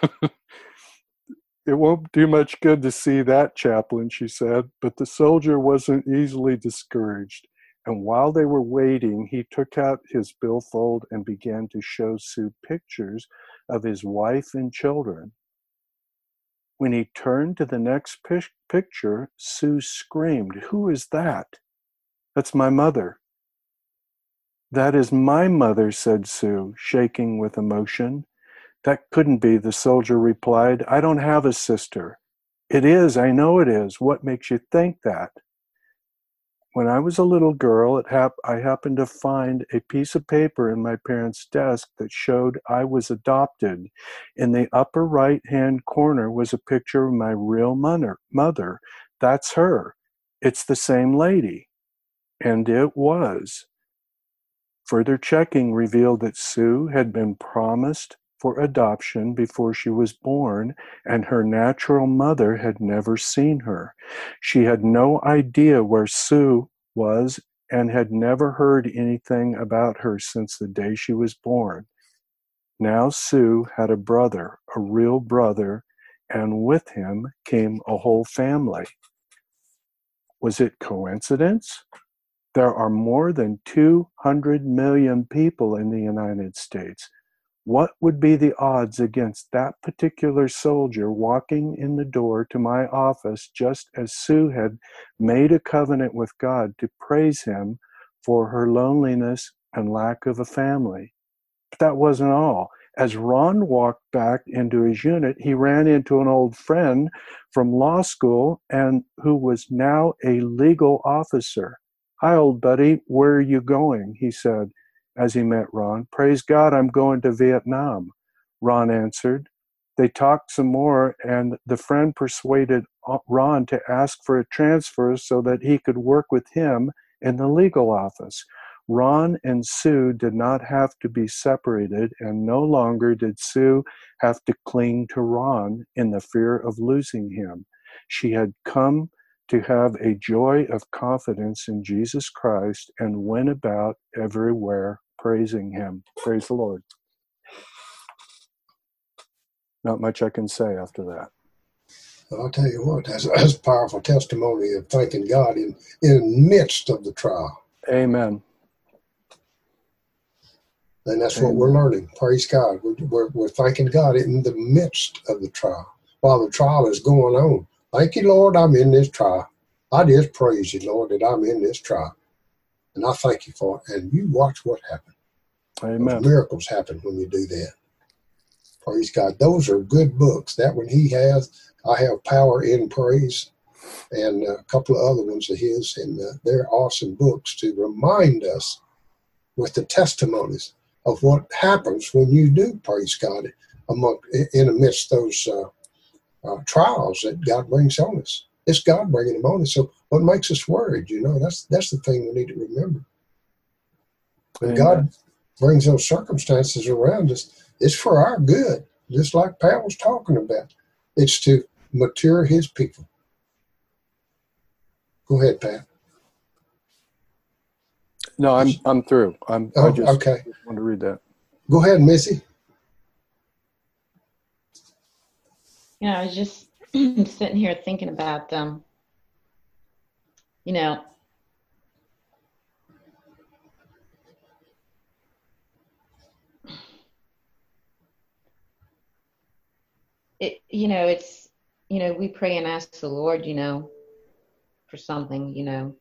It won't do much good to see that chaplain, she said, but the soldier wasn't easily discouraged. And while they were waiting, he took out his billfold and began to show Sue pictures of his wife and children. When he turned to the next pic- picture, Sue screamed, "Who is that?" "That's my mother." "That is my mother," said Sue, shaking with emotion. "That couldn't be," the soldier replied. "I don't have a sister." "It is, I know it is. What makes you think that?" "When I was a little girl, it hap- I happened to find a piece of paper in my parents' desk that showed I was adopted. In the upper right-hand corner was a picture of my real mother. mother. that's her. It's the same lady. And it was. Further checking revealed that Sue had been promised for adoption before she was born, and her natural mother had never seen her. She had no idea where Sue was and had never heard anything about her since the day she was born. Now Sue had a brother, a real brother, and with him came a whole family. Was it coincidence? There are more than two hundred million people in the United States. What would be the odds against that particular soldier walking in the door to my office just as Sue had made a covenant with God to praise him for her loneliness and lack of a family? But that wasn't all. As Ron walked back into his unit, he ran into an old friend from law school and who was now a legal officer. "Hi, old buddy, where are you going?" he said as he met Ron. "Praise God, I'm going to Vietnam," Ron answered. They talked some more, and the friend persuaded Ron to ask for a transfer so that he could work with him in the legal office. Ron and Sue did not have to be separated, and no longer did Sue have to cling to Ron in the fear of losing him. She had come to have a joy of confidence in Jesus Christ and went about everywhere praising him. Praise the Lord. Not much I can say after that. Well, I'll tell you what, that's, that's a powerful testimony of thanking God in, in the midst of the trial. Amen. And that's what we're learning. Praise God. We're, we're, we're thanking God in the midst of the trial, while the trial is going on. Thank you, Lord, I'm in this trial. I just praise you, Lord, that I'm in this trial. And I thank you for it. And you watch what happens. Amen. Those miracles happen when you do that. Praise God. Those are good books. That one he has. I have Power in Praise, and a couple of other ones of his. And uh, they're awesome books to remind us with the testimonies of what happens when you do praise God among, in amidst those uh, uh, trials that God brings on us. It's God bringing them on us. So what makes us worried? You know, that's that's the thing we need to remember. When Amen. God brings those circumstances around us, it's for our good, just like Pat was talking about. It's to mature his people. Go ahead, Pat. No, I'm I'm through. I'm Oh, I just, okay. just want to read that. Go ahead, Missy. You know, I was just sitting here thinking about, um, you know, it, you know, it's, you know, we pray and ask the Lord, you know, for something, you know,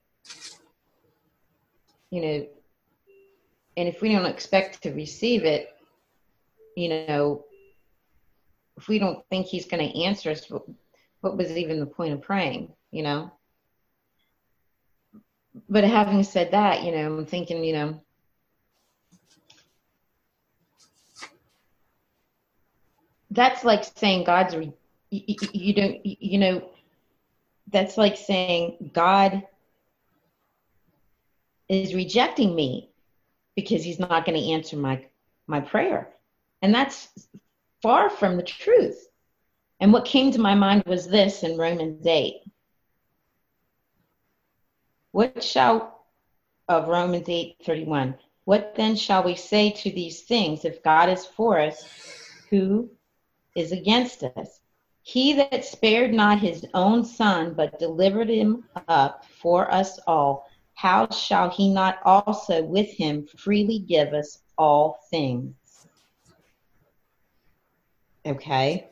you know, and if we don't expect to receive it, you know, if we don't think he's going to answer us, what, what was even the point of praying, you know? But having said that, you know, I'm thinking, you know, that's like saying God's, re- you, you don't, you know, that's like saying God is rejecting me because he's not going to answer my, my prayer. And that's far from the truth. And what came to my mind was this in Romans eight. What shall, of Romans eight thirty-one, what then shall we say to these things? If God is for us, who is against us? He that spared not his own son, but delivered him up for us all, how shall he not also with him freely give us all things? Okay.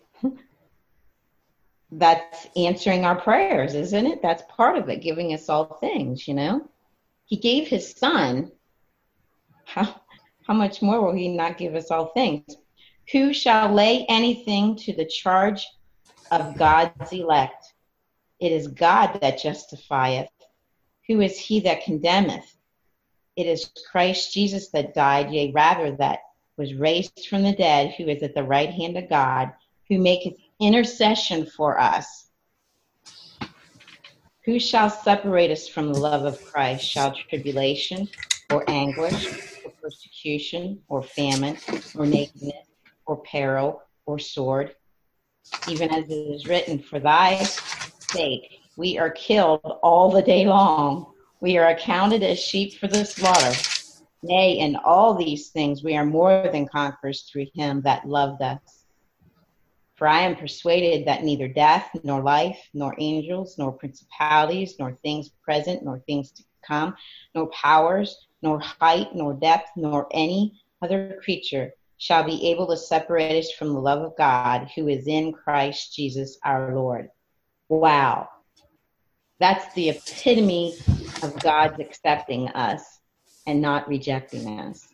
That's answering our prayers, isn't it? That's part of it, giving us all things, you know? He gave his son. How, how much more will he not give us all things? Who shall lay anything to the charge of God's elect? It is God that justifieth. Who is he that condemneth? It is Christ Jesus that died, yea, rather that was raised from the dead, who is at the right hand of God, who maketh intercession for us. Who shall separate us from the love of Christ? Shall tribulation or anguish or persecution or famine or nakedness or peril or sword? Even as it is written, for thy sake we are killed all the day long. We are accounted as sheep for the slaughter. Nay, in all these things we are more than conquerors through him that loved us. For I am persuaded that neither death, nor life, nor angels, nor principalities, nor things present, nor things to come, nor powers, nor height, nor depth, nor any other creature shall be able to separate us from the love of God, who is in Christ Jesus our Lord. Wow. That's the epitome of God's accepting us and not rejecting us.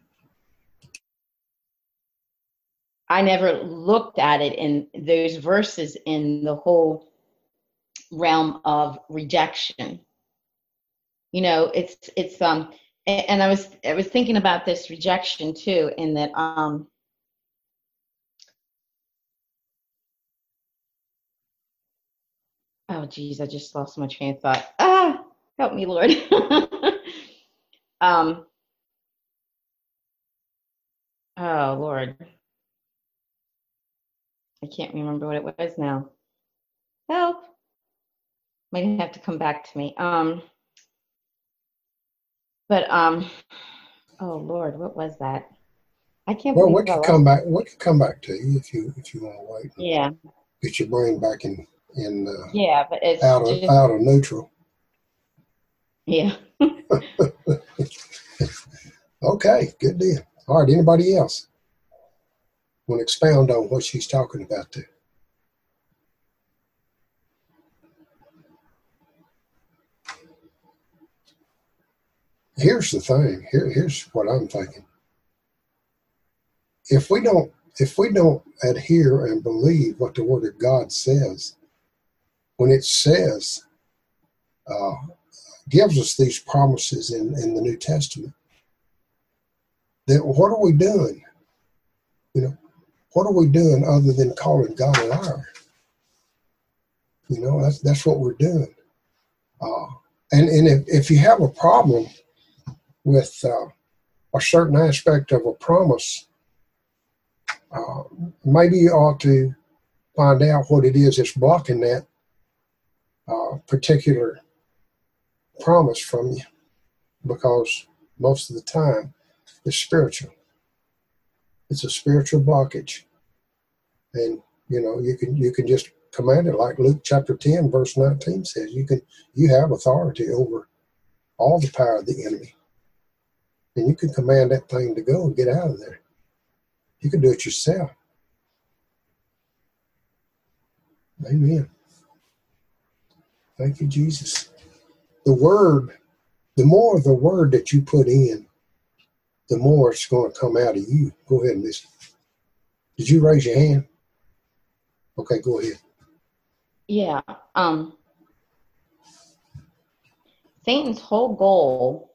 I never looked at it in those verses in the whole realm of rejection. You know, it's it's um and I was I was thinking about this rejection too, in that um oh geez, I just lost my train of thought. Ah, help me, Lord. um oh Lord. I can't remember what it was now. Help. Might have to come back to me. Um, but um, oh Lord, what was that? I can't Well, believe we I could lost. come back. We could come back to you if you if you want to wait. Yeah, Get your brain back in in uh, yeah, but it's out of just out of neutral. yeah. Okay, good deal. All right. Anybody else want to expound on what she's talking about there? Here's the thing. Here, here's what I'm thinking. If we don't, if we don't adhere and believe what the Word of God says, when it says, uh, gives us these promises in, in the New Testament, then what are we doing? You know, what are we doing other than calling God a liar? You know, that's that's what we're doing. Uh, and and if, if you have a problem with uh, a certain aspect of a promise, uh, maybe you ought to find out what it is that's blocking that uh, particular promise from you, because most of the time it's spiritual. It's a spiritual blockage, and you know you can you can just command it, like Luke chapter ten verse nineteen says. You can you have authority over all the power of the enemy, and you can command that thing to go and get out of there. You can do it yourself. Amen. Thank you, Jesus. The word, the more of the word that you put in, the more it's going to come out of you. Go ahead, Miss. Did you raise your hand? Okay, go ahead. Yeah. Um, Satan's whole goal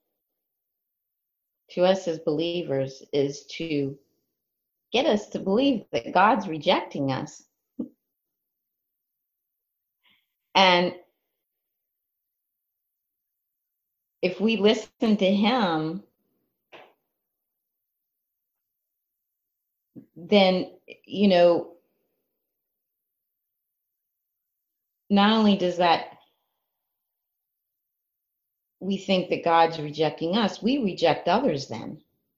to us as believers is to get us to believe that God's rejecting us. And if we listen to him, then, you know, not only does that we think that God's rejecting us, we reject others then.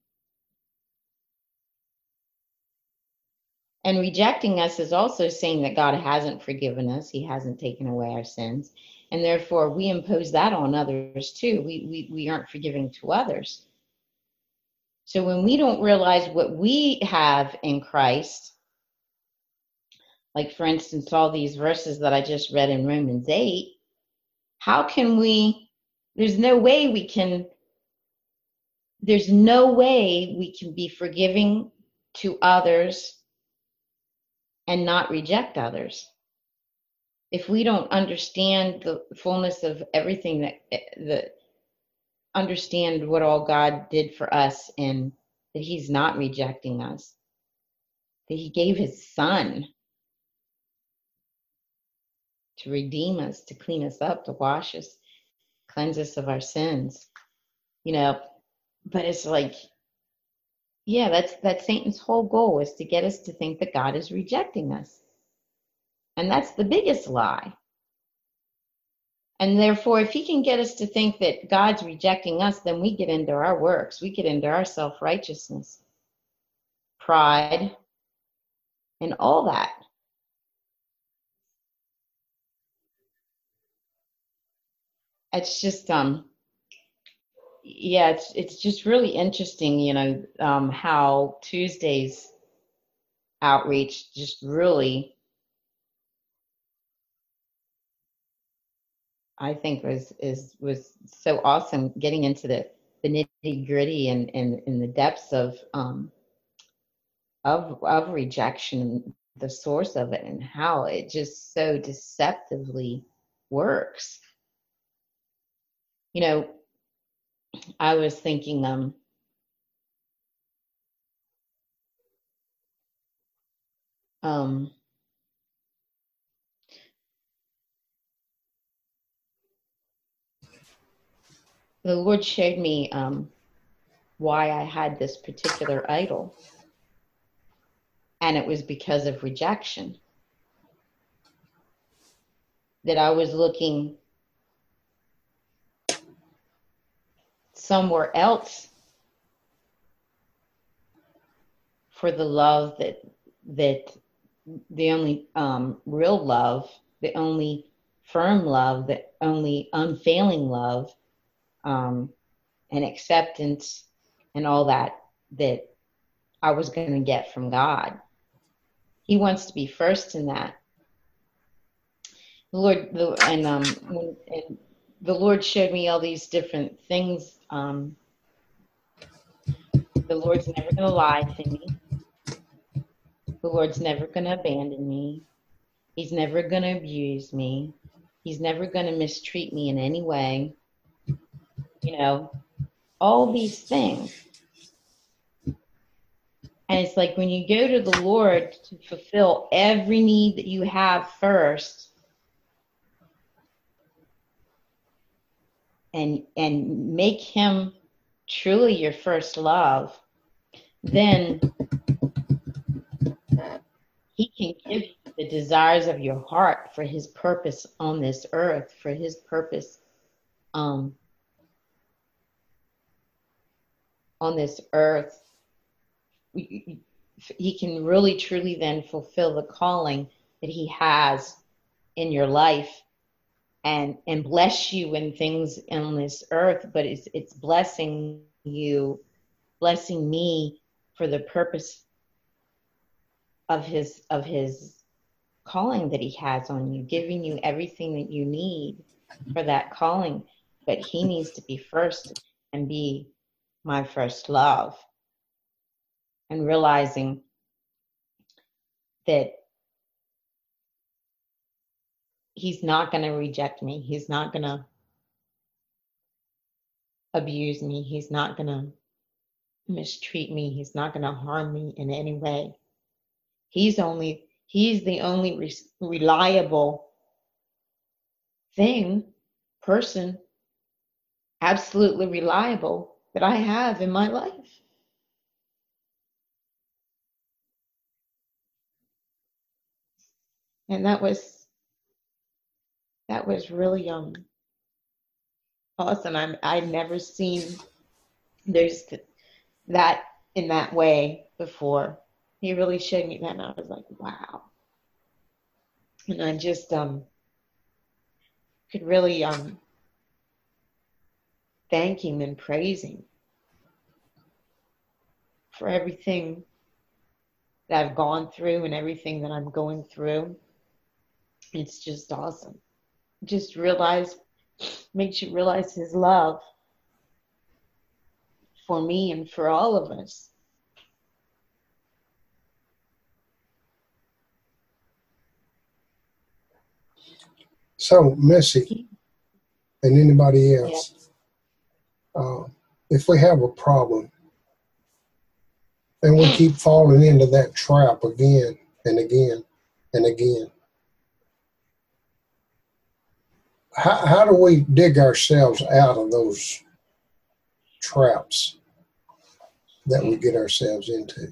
And rejecting us is also saying that God hasn't forgiven us. He hasn't taken away our sins. And therefore, we impose that on others too. We, we, we aren't forgiving to others. So when we don't realize what we have in Christ, like for instance, all these verses that I just read in Romans eight, how can we, there's no way we can, there's no way we can be forgiving to others and not reject others. If we don't understand the fullness of everything that, that understand what all God did for us, and that he's not rejecting us, that he gave his son. to redeem us, to clean us up, to wash us, cleanse us of our sins, you know. But it's like, yeah, that's that's Satan's whole goal, is to get us to think that God is rejecting us. And that's the biggest lie. And therefore, if he can get us to think that God's rejecting us, then we get into our works. We get into our self-righteousness, pride, and all that. It's just, um, yeah, it's it's just really interesting, you know, um, how Tuesday's outreach just really, I think was is was so awesome, getting into the, the nitty gritty and and in the depths of um of of rejection, the source of it, and how it just so deceptively works. You know, I was thinking, um, um, the Lord showed me um, why I had this particular idol, and it was because of rejection. That I was looking somewhere else for the love that that the only um, real love, the only firm love, the only unfailing love, um, and acceptance, and all that that I was going to get from God. He wants to be first in that. The Lord, the, and um, when, and the Lord showed me all these different things. Um, the Lord's never going to lie to me. The Lord's never going to abandon me. He's never going to abuse me. He's never going to mistreat me in any way. You know, all these things. And it's like when you go to the Lord to fulfill every need that you have first, and and make him truly your first love, then he can give you the desires of your heart for his purpose on this earth, for his purpose um, on this earth. He can really truly then fulfill the calling that he has in your life, and and bless you in things on this earth, but it's it's blessing you, blessing me for the purpose of his of his calling that he has on you, giving you everything that you need for that calling. But he needs to be first and be my first love. And realizing that he's not going to reject me. He's not going to abuse me. He's not going to mistreat me. He's not going to harm me in any way. He's only, he's the only re- reliable thing, person, absolutely reliable that I have in my life. And that was, that was really um awesome. I'm, I'd never seen there's that in that way before. He really showed me that, and I was like, wow. And I just um could really um thank him and praise him for everything that I've gone through and everything that I'm going through. It's just awesome. Just realize, makes you realize his love for me and for all of us. So, Missy, and anybody else, yeah. uh, if we have a problem and we keep falling into that trap again and again and again, how, how do we dig ourselves out of those traps that we get ourselves into?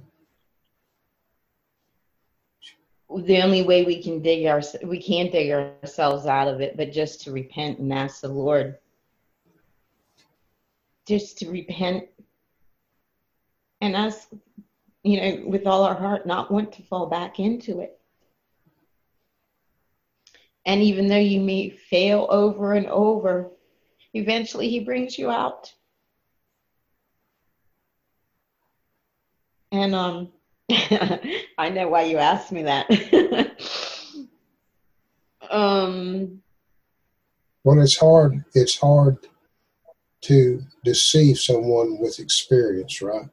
The only way we can dig our we can't dig ourselves out of it, but just to repent and ask the Lord, just to repent and ask, you know, with all our heart, not want to fall back into it. And even though you may fail over and over, eventually He brings you out. And um, I know why you asked me that. um, Well, it's hard. It's hard to deceive someone with experience, right?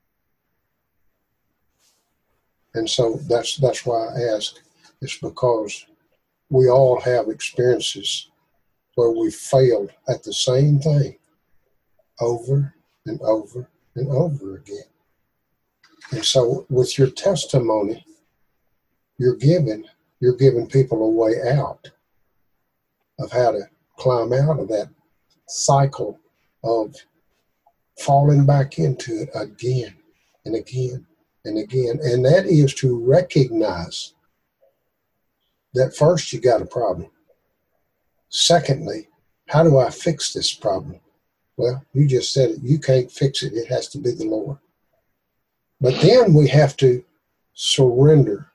And so that's that's why I ask. It's because we all have experiences where we failed at the same thing over and over and over again. And so with your testimony, you're giving, you're giving people a way out of how to climb out of that cycle of falling back into it again and again and again. And that is to recognize that first you got a problem. Secondly, how do I fix this problem? Well, you just said it. You can't fix it. It has to be the Lord. But then we have to surrender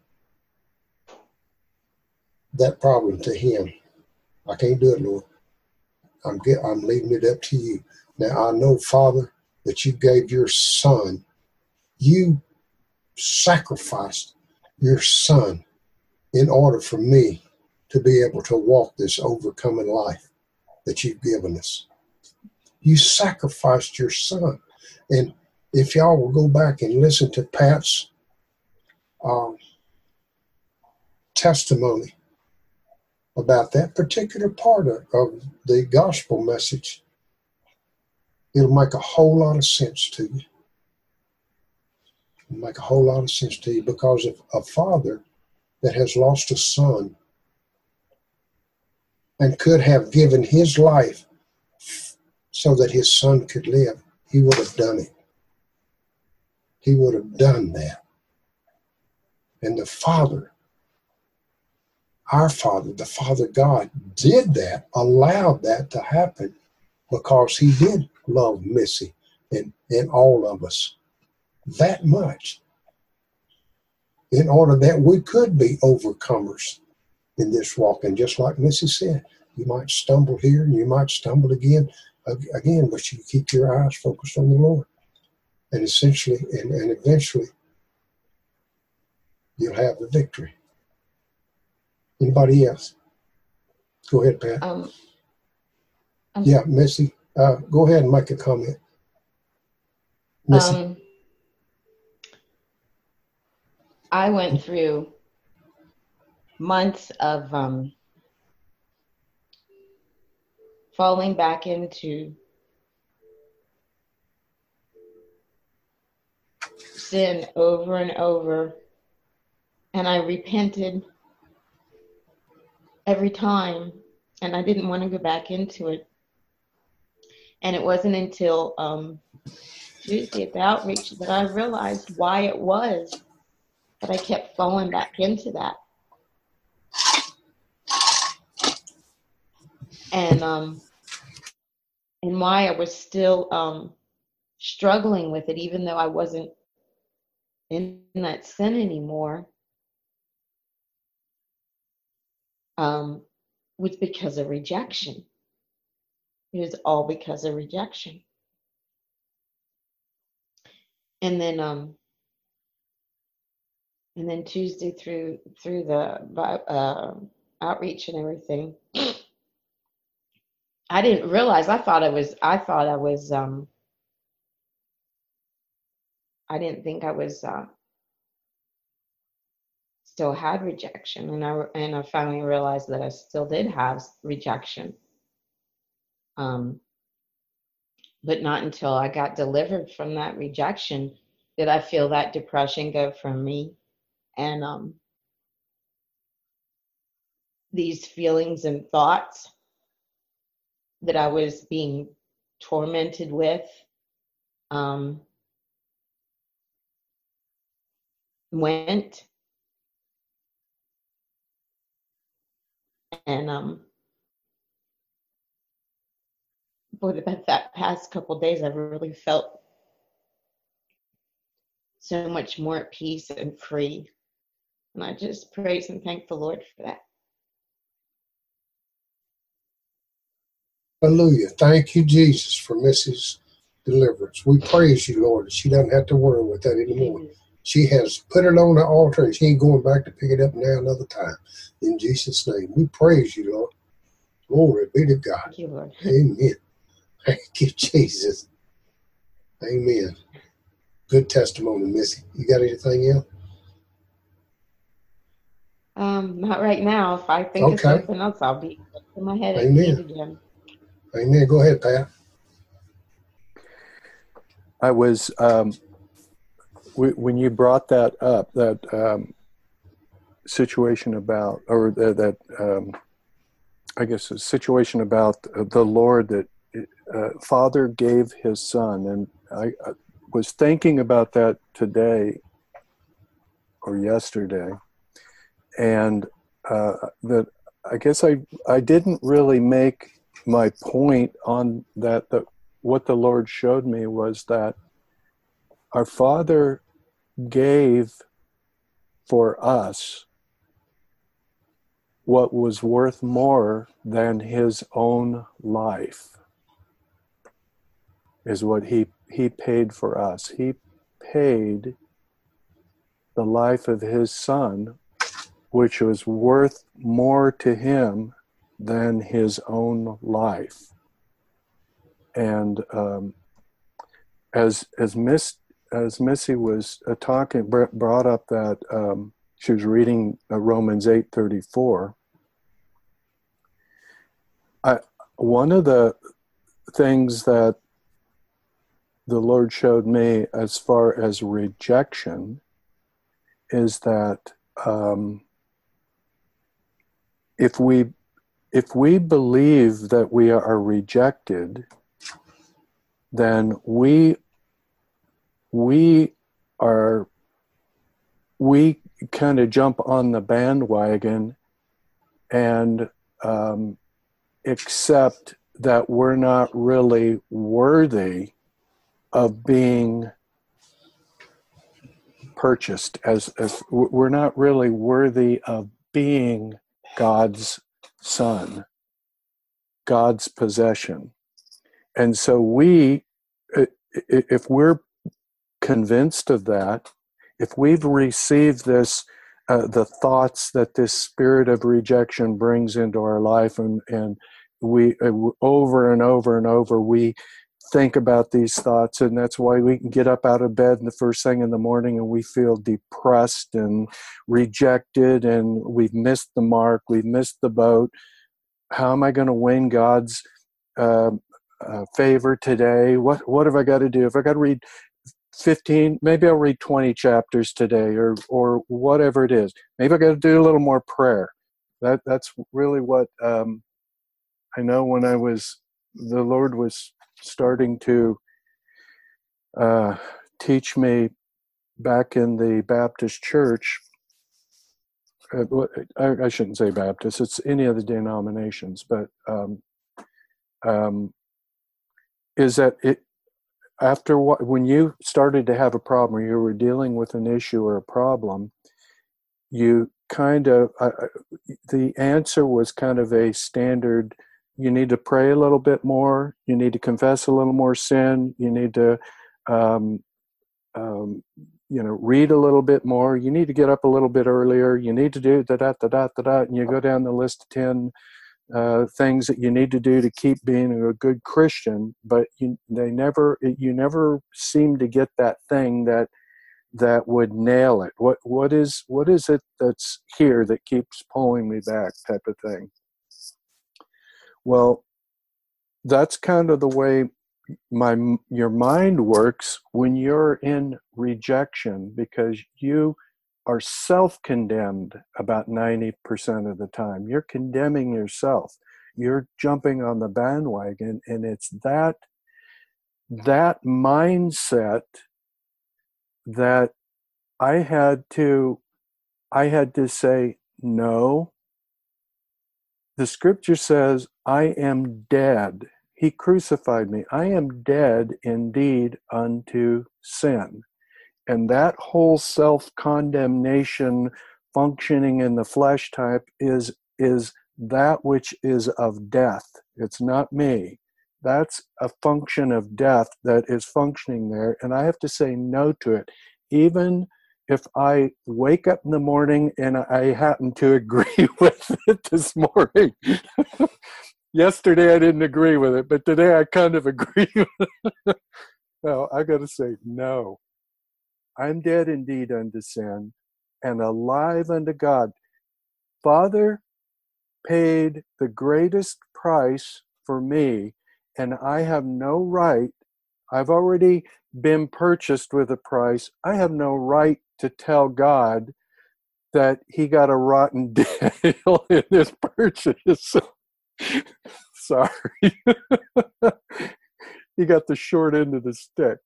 that problem to Him. I can't do it, Lord. I'm get, I'm leaving it up to you. Now, I know, Father, that you gave your Son. You sacrificed your Son in order for me to be able to walk this overcoming life that you've given us. You sacrificed your Son. And if y'all will go back and listen to Pat's um, testimony about that particular part of, of the gospel message, it'll make a whole lot of sense to you. It'll make a whole lot of sense to you, because of a father that has lost a son and could have given his life so that his son could live, he would have done it. He would have done that. And the Father, our Father, the Father God, did that, allowed that to happen, because He did love Missy and, and all of us that much, in order that we could be overcomers in this walk. And just like Missy said, you might stumble here and you might stumble again, again, but you keep your eyes focused on the Lord. And essentially, and, and eventually, you'll have the victory. Anybody else? Go ahead, Pat. um, I'm Yeah, Missy, uh, go ahead and make a comment. Missy. Um, I went through months of um, falling back into sin over and over, and I repented every time, and I didn't want to go back into it. And it wasn't until um, Tuesday at the outreach that I realized why it was that I kept falling back into that. And um, and why I was still um, struggling with it, even though I wasn't in that sin anymore, um, was because of rejection. It was all because of rejection. And then, um, and then Tuesday through through the uh, outreach and everything, I didn't realize. I thought I was. I thought I was. Um, I didn't think I was. Uh, still had rejection, and I and I finally realized that I still did have rejection. Um, but not until I got delivered from that rejection did I feel that depression go from me, and um, these feelings and thoughts that I was being tormented with um, went. And um, for the, that past couple days, I've really felt so much more at peace and free. And I just praise and thank the Lord for that. Hallelujah. Thank you, Jesus, for Missus deliverance. We praise you, Lord, that she doesn't have to worry with that anymore. Amen. She has put it on the altar and she ain't going back to pick it up now another time. In Jesus' name, we praise you, Lord. Glory be to God. Thank you, Lord. Amen. Thank you, Jesus. Amen. Good testimony, Missy. You got anything else? Um, not right now. If I think of Okay. something else, I'll be in my head Amen. again. Amen. Go ahead, Pat. I was, um, w- when you brought that up, that um, situation about, or the, that, um, I guess, a situation about the Lord that uh, Father gave his Son. And I, I was thinking about that today or yesterday. And uh, that I guess I, I didn't really make my point on that, that what the Lord showed me was that our Father gave for us what was worth more than his own life, is what he, he paid for us. He paid the life of his Son, which was worth more to him than his own life. And um, as as Miss as Missy was uh, talking, brought up that um, she was reading uh, Romans eight thirty-four. I one of the things that the Lord showed me as far as rejection is that um, if we if we believe that we are rejected, then we we are we kind of jump on the bandwagon and um, accept that we're not really worthy of being purchased, as as we're not really worthy of being God's son, God's possession. And so we, if we're convinced of that, if we've received this, uh, the thoughts that this spirit of rejection brings into our life, and, and we, uh, over and over and over, we think about these thoughts, and that's why we can get up out of bed the first thing in the morning and we feel depressed and rejected, and we've missed the mark, we've missed the boat. How am I going to win God's uh, uh, favor today? What what have I got to do? If I got to read fifteen, maybe I'll read twenty chapters today, or or whatever it is. Maybe I got to do a little more prayer. That that's really what um, I know. When I was, the Lord was starting to uh, teach me back in the Baptist church. Uh, I, I shouldn't say Baptist. It's any of the denominations, but um, um, is that it? After what, when you started to have a problem, or you were dealing with an issue or a problem, you kind of uh, the answer was kind of a standard. You need to pray a little bit more. You need to confess a little more sin. You need to, um, um, you know, read a little bit more. You need to get up a little bit earlier. You need to do da da da da da da. And you go down the list of ten uh, things that you need to do to keep being a good Christian. But you, they never, you never seem to get that thing that that would nail it. What what is what is it that's here that keeps pulling me back, type of thing. Well, that's kind of the way my your mind works when you're in rejection, because you are self-condemned about ninety percent of the time. You're condemning yourself. you're jumping on the bandwagon, and it's that that mindset that I had to I had to say, no. The scripture says, I am dead. He crucified me. I am dead indeed unto sin. And that whole self-condemnation functioning in the flesh type is, is that which is of death. It's not me. That's a function of death that is functioning there. And I have to say no to it. Even if I wake up in the morning and I happen to agree with it this morning. Yesterday I didn't agree with it, but today I kind of agree with it. No, I got to say, no. I'm dead indeed unto sin and alive unto God. Father paid the greatest price for me, and I have no right. I've already been purchased with a price. I have no right to tell God that he got a rotten deal in his purchase. Sorry. He got the short end of the stick.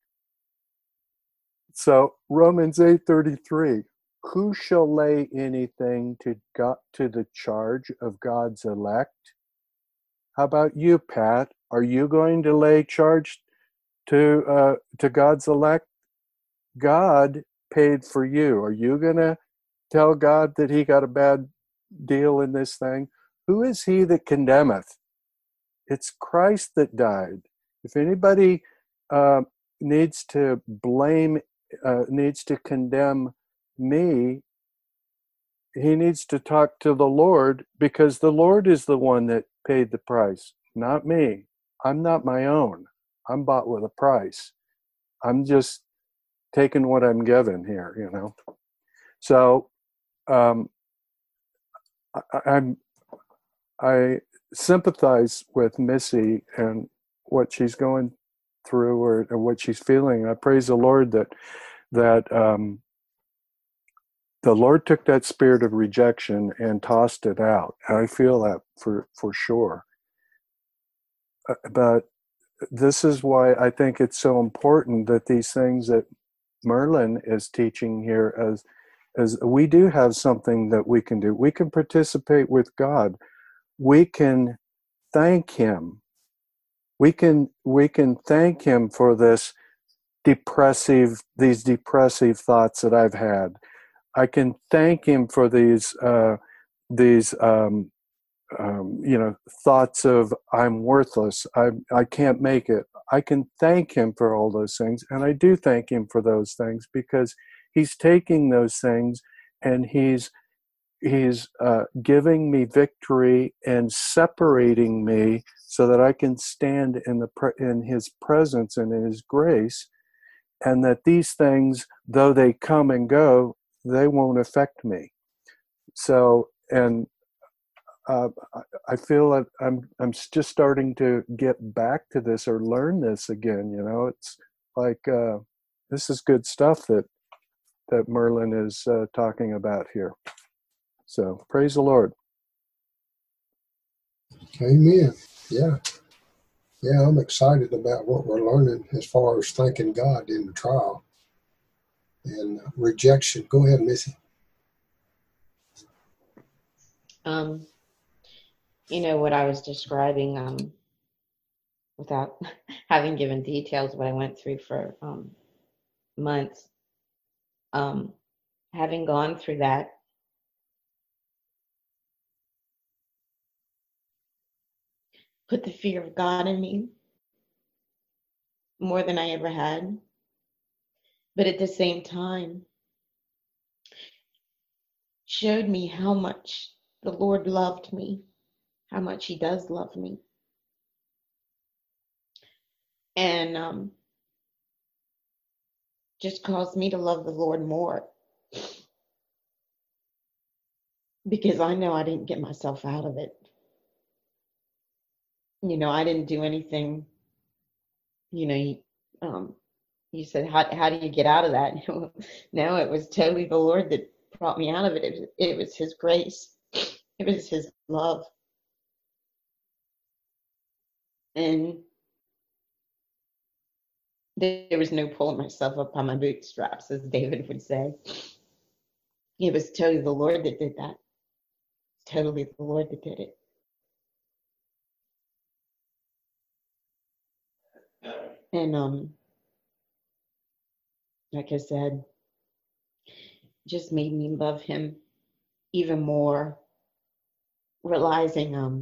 So Romans eight thirty-three, who shall lay anything to God, to the charge of God's elect? How about you, Pat? Are you going to lay charge to uh, to God's elect? God paid for you. Are you going to tell God that he got a bad deal in this thing? Who is he that condemneth? It's Christ that died. If anybody uh, needs to blame, uh, needs to condemn me, he needs to talk to the Lord, because the Lord is the one that paid the price, not me. I'm not my own. I'm bought with a price. I'm just taking what I'm given here, you know. So um, I, I'm I sympathize with Missy and what she's going through, or, or what she's feeling. I praise the Lord that that um, the Lord took that spirit of rejection and tossed it out. I feel that for for sure. Uh, but this is why I think it's so important that these things that Merlin is teaching here, as as we do have something that we can do. We can participate with God. We can thank him. We can we can thank him for this depressive these depressive thoughts that I've had. I can thank him for these uh, these um, um, you know thoughts of I'm worthless. I I can't make it. I can thank him for all those things, and I do thank him for those things, because he's taking those things and he's he's uh, giving me victory and separating me so that I can stand in the pre- in his presence and in his grace, and that these things, though they come and go, they won't affect me. So, and uh, I feel that I'm I'm just starting to get back to this, or learn this again. You know, it's like uh, this is good stuff that that Merlin is uh, talking about here. So praise the Lord. Amen. Yeah. Yeah, I'm excited about what we're learning as far as thanking God in the trial and rejection. Go ahead, Missy. Um, you know what I was describing, um, without having given details, what I went through for um, months. Um, having gone through that, put the fear of God in me more than I ever had. But at the same time, showed me how much the Lord loved me, how much he does love me. And um, just caused me to love the Lord more. Because I know I didn't get myself out of it. You know, I didn't do anything. You know, you, um, you said, how, how do you get out of that? No, it was totally the Lord that brought me out of it. It, it was his grace. It was his love. And there was no pulling myself up on my bootstraps, as David would say. It was totally the Lord that did that. Totally the Lord that did it. And um, like I said, just made me love him even more, realizing um,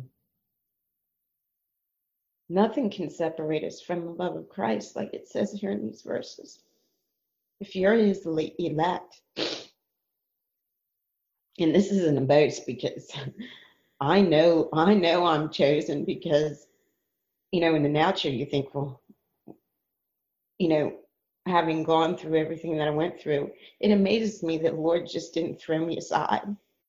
nothing can separate us from the love of Christ, like it says here in these verses. If you're his elect, and this isn't a boast, because I know, I know I'm chosen, because, you know, in the natural you think, well, you know, having gone through everything that I went through, it amazes me that the Lord just didn't throw me aside.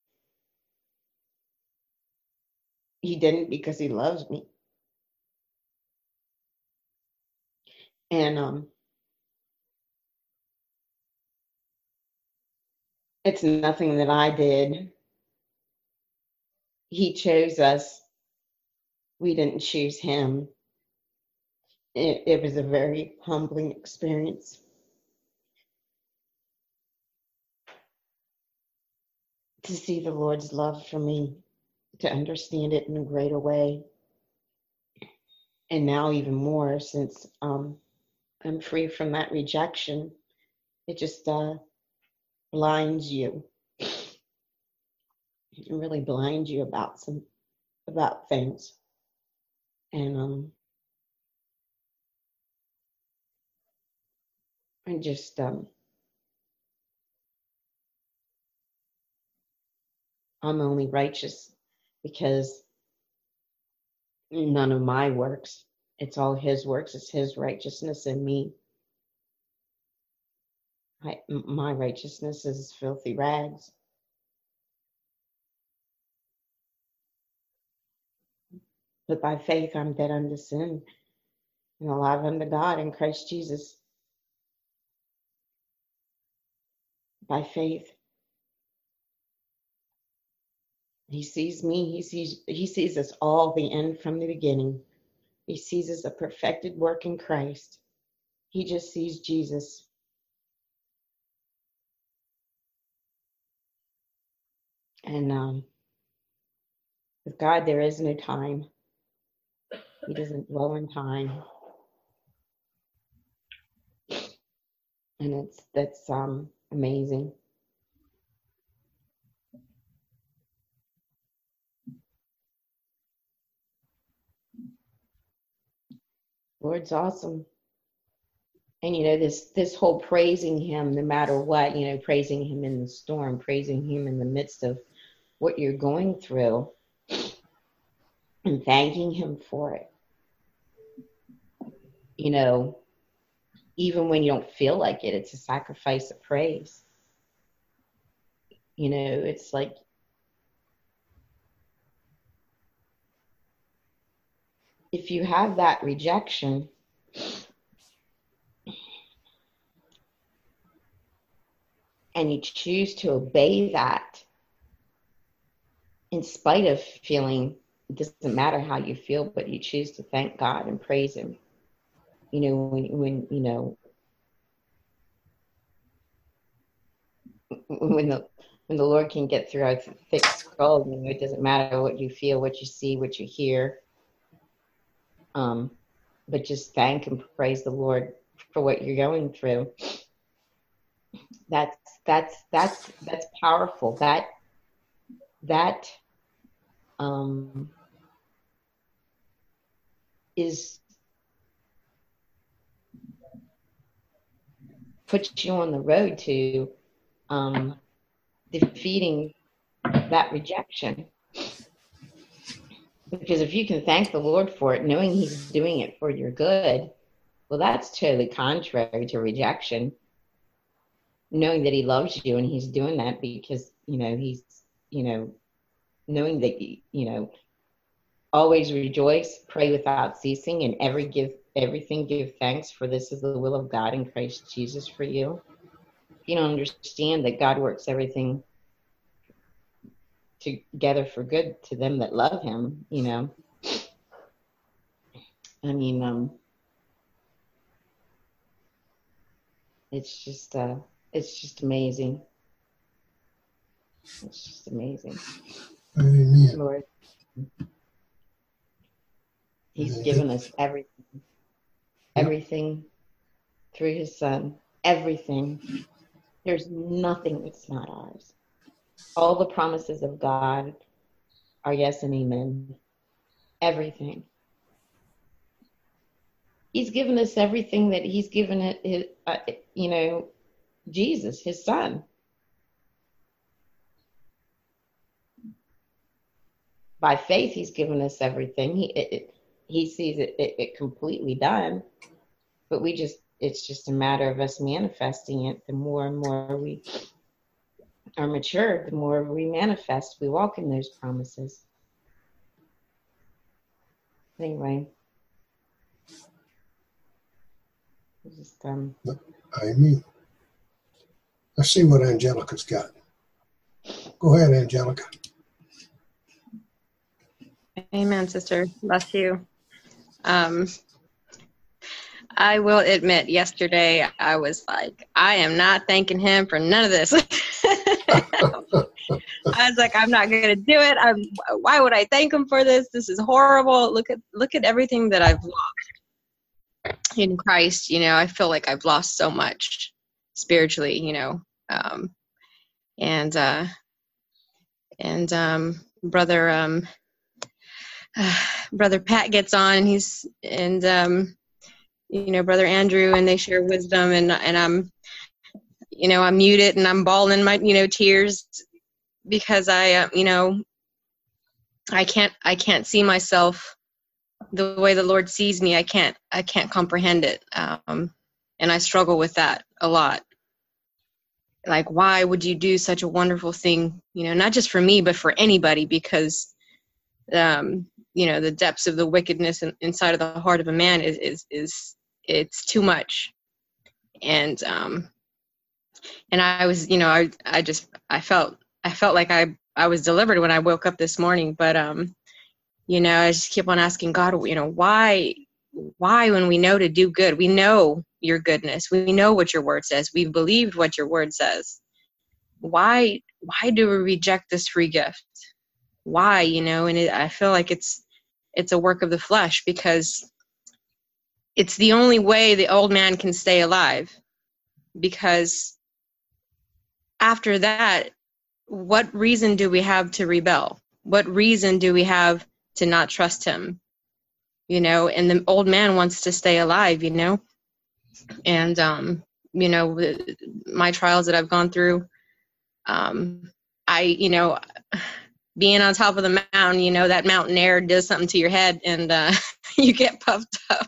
He didn't, because he loves me. And um, it's nothing that I did. He chose us. We didn't choose him. It, it was a very humbling experience. To see the Lord's love for me, to understand it in a greater way. And now even more, since um, I'm free from that rejection, it just uh, blinds you. It really blinds you about some, about things. And um, I just, um, I'm only righteous because none of my works, it's all his works, it's his righteousness in me. I, my righteousness is filthy rags. But by faith, I'm dead unto sin and alive unto God in Christ Jesus. By faith. He sees me, he sees, he sees us all, the end from the beginning. He sees us a perfected work in Christ. He just sees Jesus. And um, with God, there is no time. He doesn't dwell in time. And it's, that's um, amazing. Lord's awesome. And you know, this this whole praising him no matter what, you know, praising him in the storm, praising him in the midst of what you're going through, and thanking him for it. You know, even when you don't feel like it, it's a sacrifice of praise. You know, it's like, if you have that rejection, and you choose to obey that in spite of feeling, it doesn't matter how you feel, but you choose to thank God and praise him. You know, when, when you know, when the when the Lord can get through a thick skull, you know, it doesn't matter what you feel, what you see, what you hear. Um, but just thank and praise the Lord for what you're going through. That's that's that's that's powerful. That that um, is puts you on the road to um, defeating that rejection. Because if you can thank the Lord for it, knowing he's doing it for your good, well, that's totally contrary to rejection. Knowing that he loves you and he's doing that because, you know, he's, you know, knowing that, you know, always rejoice, pray without ceasing, and every give everything give thanks, for this is the will of God in Christ Jesus for you. If you don't understand that God works everything together for good to them that love him, you know, I mean, um, it's just, uh, it's just amazing. It's just amazing. Amen. Lord, He's given us everything, everything through His Son, everything. There's nothing that's not ours. All the promises of God are yes and amen. Everything. He's given us everything that He's given it, his, uh, you know, Jesus, His Son. By faith, He's given us everything. He it, it, He sees it, it, it completely done, but we just, it's just a matter of us manifesting it. The more and more we are mature, the more we manifest, we walk in those promises. Anyway, just um. Amen. Let's see what Angelica's got. Go ahead, Angelica. Amen, sister. Bless you. Um, I will admit, yesterday I was like, I am not thanking Him for none of this. I was like, I'm not going to do it. I'm, why would I thank Him for this? This is horrible. Look at look at everything that I've lost in Christ. You know, I feel like I've lost so much spiritually. You know, um, and uh, and um, brother. Um, Uh, Brother Pat gets on, and he's and um, you know, Brother Andrew, and they share wisdom, and and I'm, you know, I'm muted and I'm bawling my, you know, tears because I, uh, you know, I can't I can't see myself the way the Lord sees me. I can't I can't comprehend it, um, and I struggle with that a lot. Like, why would you do such a wonderful thing? You know, not just for me, but for anybody, because. Um, you know, the depths of the wickedness in, inside of the heart of a man is, is, is it's too much. And, um, and I was, you know, I, I just, I felt, I felt like I, I was delivered when I woke up this morning, but, um, you know, I just keep on asking God, you know, why, why, when we know to do good, we know your goodness, we know what your word says, we've believed what your word says. Why, why do we reject this free gift? Why, you know, and it, I feel like it's it's a work of the flesh, because it's the only way the old man can stay alive. Because after that, what reason do we have to rebel? What reason do we have to not trust Him? You know, and the old man wants to stay alive, you know, and um, you know, my trials that I've gone through, um, I, you know. Being on top of the mountain, you know, that mountain air does something to your head, and uh, you get puffed up.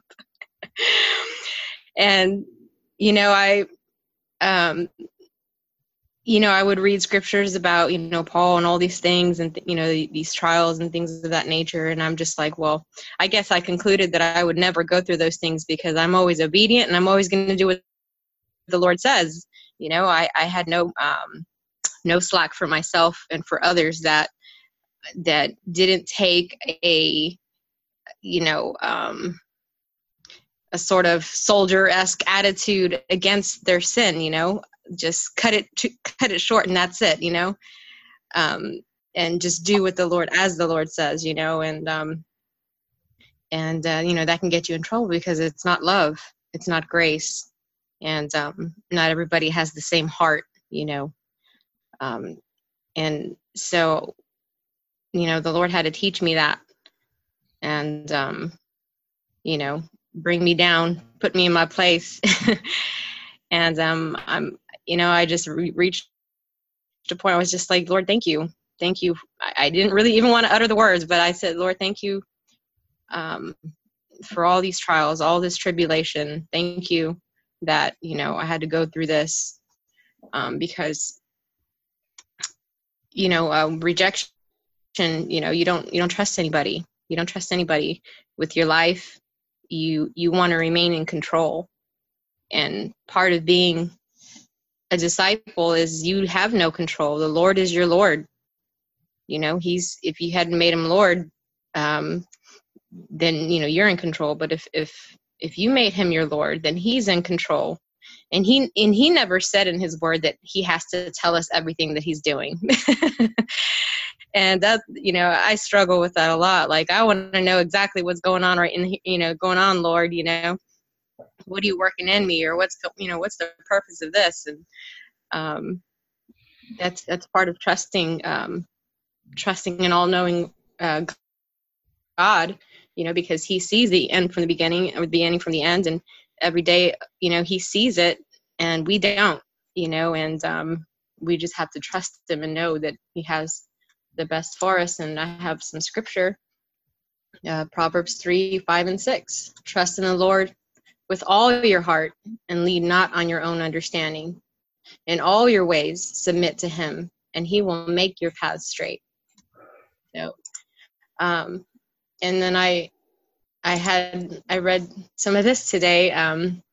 And, you know, I, um, you know, I would read scriptures about, you know, Paul and all these things, and, you know, these trials and things of that nature. And I'm just like, well, I guess I concluded that I would never go through those things, because I'm always obedient and I'm always going to do what the Lord says. You know, I, I had no, um, no slack for myself and for others that, that didn't take a, you know, um, a sort of soldier-esque attitude against their sin, you know, just cut it, to, cut it short, and that's it, you know, um, and just do what the Lord, as the Lord says, you know, and, um, and, uh, you know, that can get you in trouble, because it's not love, it's not grace. And, um, not everybody has the same heart, you know. Um, and so, you know, the Lord had to teach me that, and, um, you know, bring me down, put me in my place. And, um, I'm, you know, I just re- reached a point where I was just like, Lord, thank you. Thank you. I, I didn't really even want to utter the words, but I said, Lord, thank you, um, for all these trials, all this tribulation. Thank you that, you know, I had to go through this, um, because, you know, uh, rejection, you know, you don't, you don't trust anybody. You don't trust anybody with your life. You, you want to remain in control. And part of being a disciple is you have no control. The Lord is your Lord. You know, he's, if you hadn't made him Lord, um, then you know you're in control. But if if if you made him your Lord, then he's in control. And he and he never said in his word that he has to tell us everything that he's doing. And that, you know, I struggle with that a lot. Like, I want to know exactly what's going on right in, you know, going on, Lord, you know, what are you working in me, or what's, you know, what's the purpose of this? And um, that's, that's part of trusting, um, trusting an all-knowing uh, God, you know, because he sees the end from the beginning, or the beginning from the end. And every day, you know, he sees it and we don't, you know, and um, we just have to trust him and know that he has the best for us. And I have some scripture, uh, Proverbs three, five, and six. Trust in the Lord with all your heart and lean not on your own understanding. In all your ways, submit to him, and he will make your paths straight. So, um, and then I, I had, I read some of this today, um,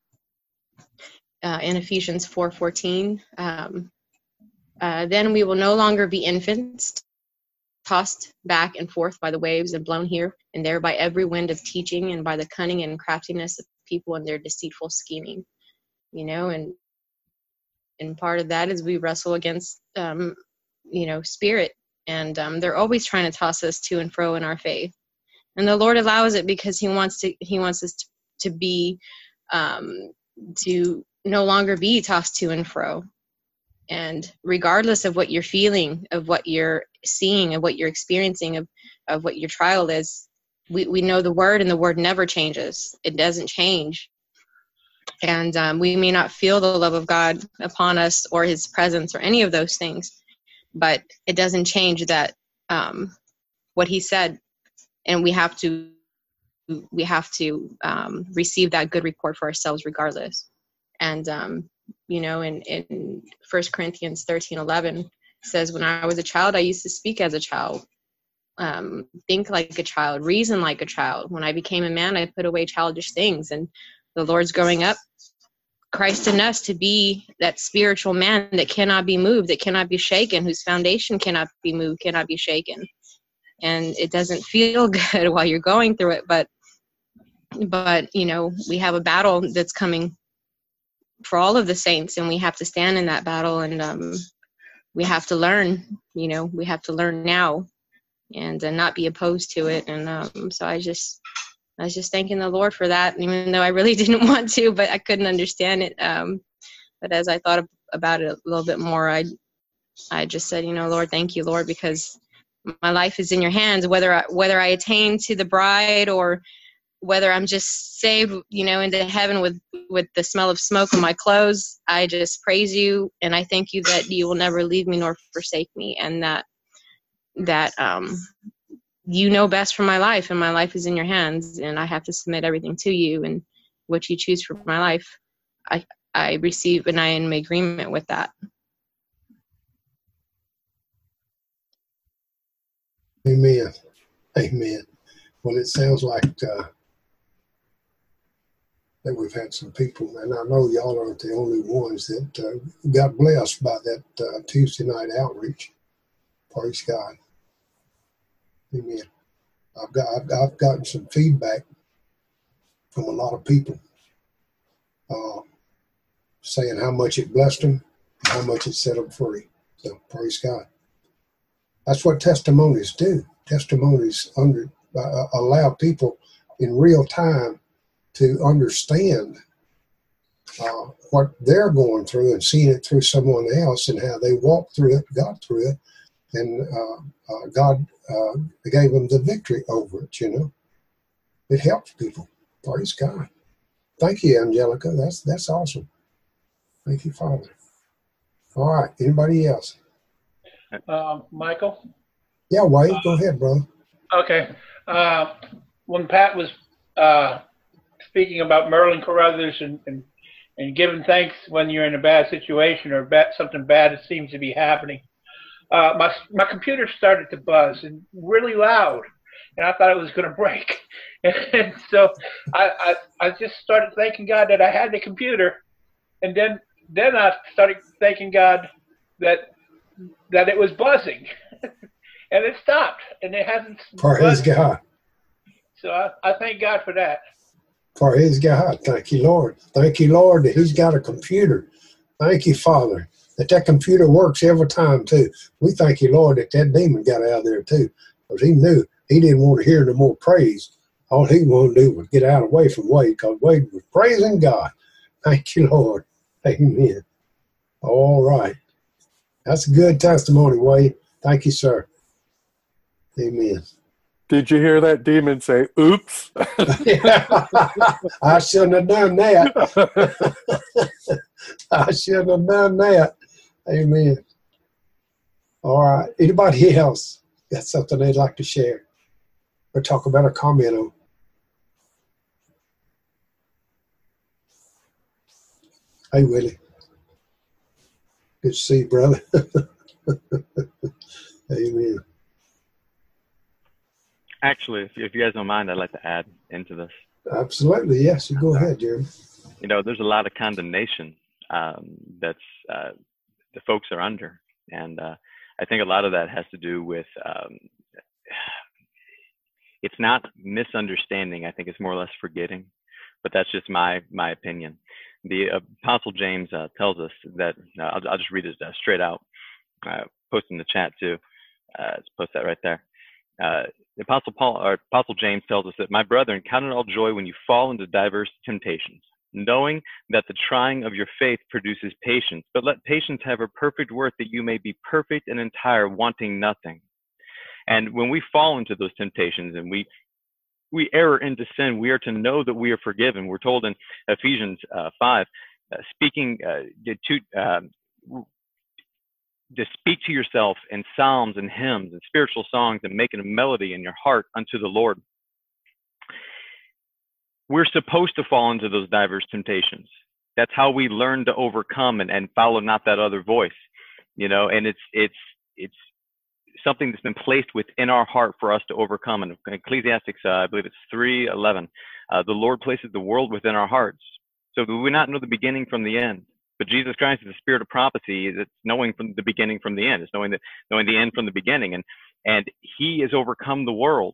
uh, in Ephesians four fourteen. Um, uh, then we will no longer be infants, tossed back and forth by the waves and blown here and there by every wind of teaching and by the cunning and craftiness of people and their deceitful scheming, you know, and and part of that is we wrestle against, um, you know, spirit, and um, they're always trying to toss us to and fro in our faith, and the Lord allows it because he wants to, he wants us to, to be, um, to no longer be tossed to and fro. And regardless of what you're feeling, of what you're seeing, of what you're experiencing, of, of what your trial is, we, we know the word, and the word never changes. It doesn't change. And um, we may not feel the love of God upon us or his presence or any of those things, but it doesn't change that um, what he said. And we have to, we have to um, receive that good report for ourselves regardless. And, um, you know, in, in First Corinthians thirteen eleven says, when I was a child, I used to speak as a child, um, think like a child, reason like a child. When I became a man, I put away childish things. And the Lord's growing up Christ in us to be that spiritual man that cannot be moved, that cannot be shaken, whose foundation cannot be moved, cannot be shaken. And it doesn't feel good while you're going through it, but, but, you know, we have a battle that's coming for all of the saints, and we have to stand in that battle, and um, we have to learn, you know, we have to learn now, and uh, not be opposed to it. And um, so I just, I was just thanking the Lord for that, even though I really didn't want to, but I couldn't understand it. Um, but as I thought about it a little bit more, I, I just said, you know, Lord, thank you, Lord, because my life is in your hands, whether I, whether I attain to the bride or whether I'm just saved, you know, into heaven with, with the smell of smoke on my clothes. I just praise you, and I thank you that you will never leave me nor forsake me, and that, that, um, you know best for my life, and my life is in your hands, and I have to submit everything to you, and what you choose for my life, I, I receive, and I am in agreement with that. Amen. Amen. Well, it sounds like uh, that we've had some people, and I know y'all aren't the only ones that uh, got blessed by that uh, Tuesday night outreach. Praise God. Amen. I've got I've, I've gotten some feedback from a lot of people uh, saying how much it blessed them, and how much it set them free. So praise God. That's what testimonies do. Testimonies under uh, allow people in real time to understand uh, what they're going through and seeing it through someone else, and how they walked through it, got through it, and uh, uh, God uh, gave them the victory over it. You know, it helps people. Praise God. Thank you, Angelica. That's that's awesome. Thank you, Father. All right. Anybody else? Uh, Michael? Yeah, Wade, go ahead, brother. Okay. Uh, when Pat was uh, speaking about Merlin Carruthers and, and, and giving thanks when you're in a bad situation or bad, something bad seems to be happening, uh, my, my computer started to buzz and really loud, and I thought it was going to break. And, and so I, I, I just started thanking God that I had the computer, and then, then I started thanking God that that it was buzzing, and it stopped, and it hasn't Praise buzzed. God. So I, I thank God for that. For his God. Thank you, Lord. Thank you, Lord, that he's got a computer. Thank you, Father, that that computer works every time, too. We thank you, Lord, that that demon got out of there, too, because he knew he didn't want to hear no more praise. All he wanted to do was get out away from Wade, because Wade was praising God. Thank you, Lord. Amen. All right. That's a good testimony, Wade. Thank you, sir. Amen. Did you hear that demon say, oops? I shouldn't have done that. I shouldn't have done that. Amen. All right. Anybody else got something they'd like to share or talk about or comment on? Hey, Willie. Good to see you, brother. Amen. Actually, if, if you guys don't mind, I'd like to add into this. Absolutely. Yes. You go ahead, Jeremy. You know, there's a lot of condemnation um, that's uh, the folks are under. And uh, I think a lot of that has to do with, um, it's not misunderstanding. I think it's more or less forgetting. But that's just my my opinion. The Apostle James uh, tells us that, uh, I'll, I'll just read it uh, straight out, uh, post in the chat too. Uh, let's post that right there. Uh, the Apostle Paul, or Apostle James tells us that, my brethren, count it all joy when you fall into diverse temptations, knowing that the trying of your faith produces patience. But let patience have a perfect work, that you may be perfect and entire, wanting nothing. And when we fall into those temptations and we we err into sin, we are to know that we are forgiven. We're told in Ephesians uh, five, uh, speaking uh, to uh, to speak to yourself in psalms and hymns and spiritual songs and making a melody in your heart unto the Lord. We're supposed to fall into those diverse temptations. That's how we learn to overcome and, and follow not that other voice, you know, and it's, it's, it's something that's been placed within our heart for us to overcome. And Ecclesiastes, uh, I believe it's three eleven, uh, the Lord places the world within our hearts. So do we not know the beginning from the end? But Jesus Christ is the spirit of prophecy. It's knowing from the beginning from the end. It's knowing that knowing the end from the beginning. And and he has overcome the world.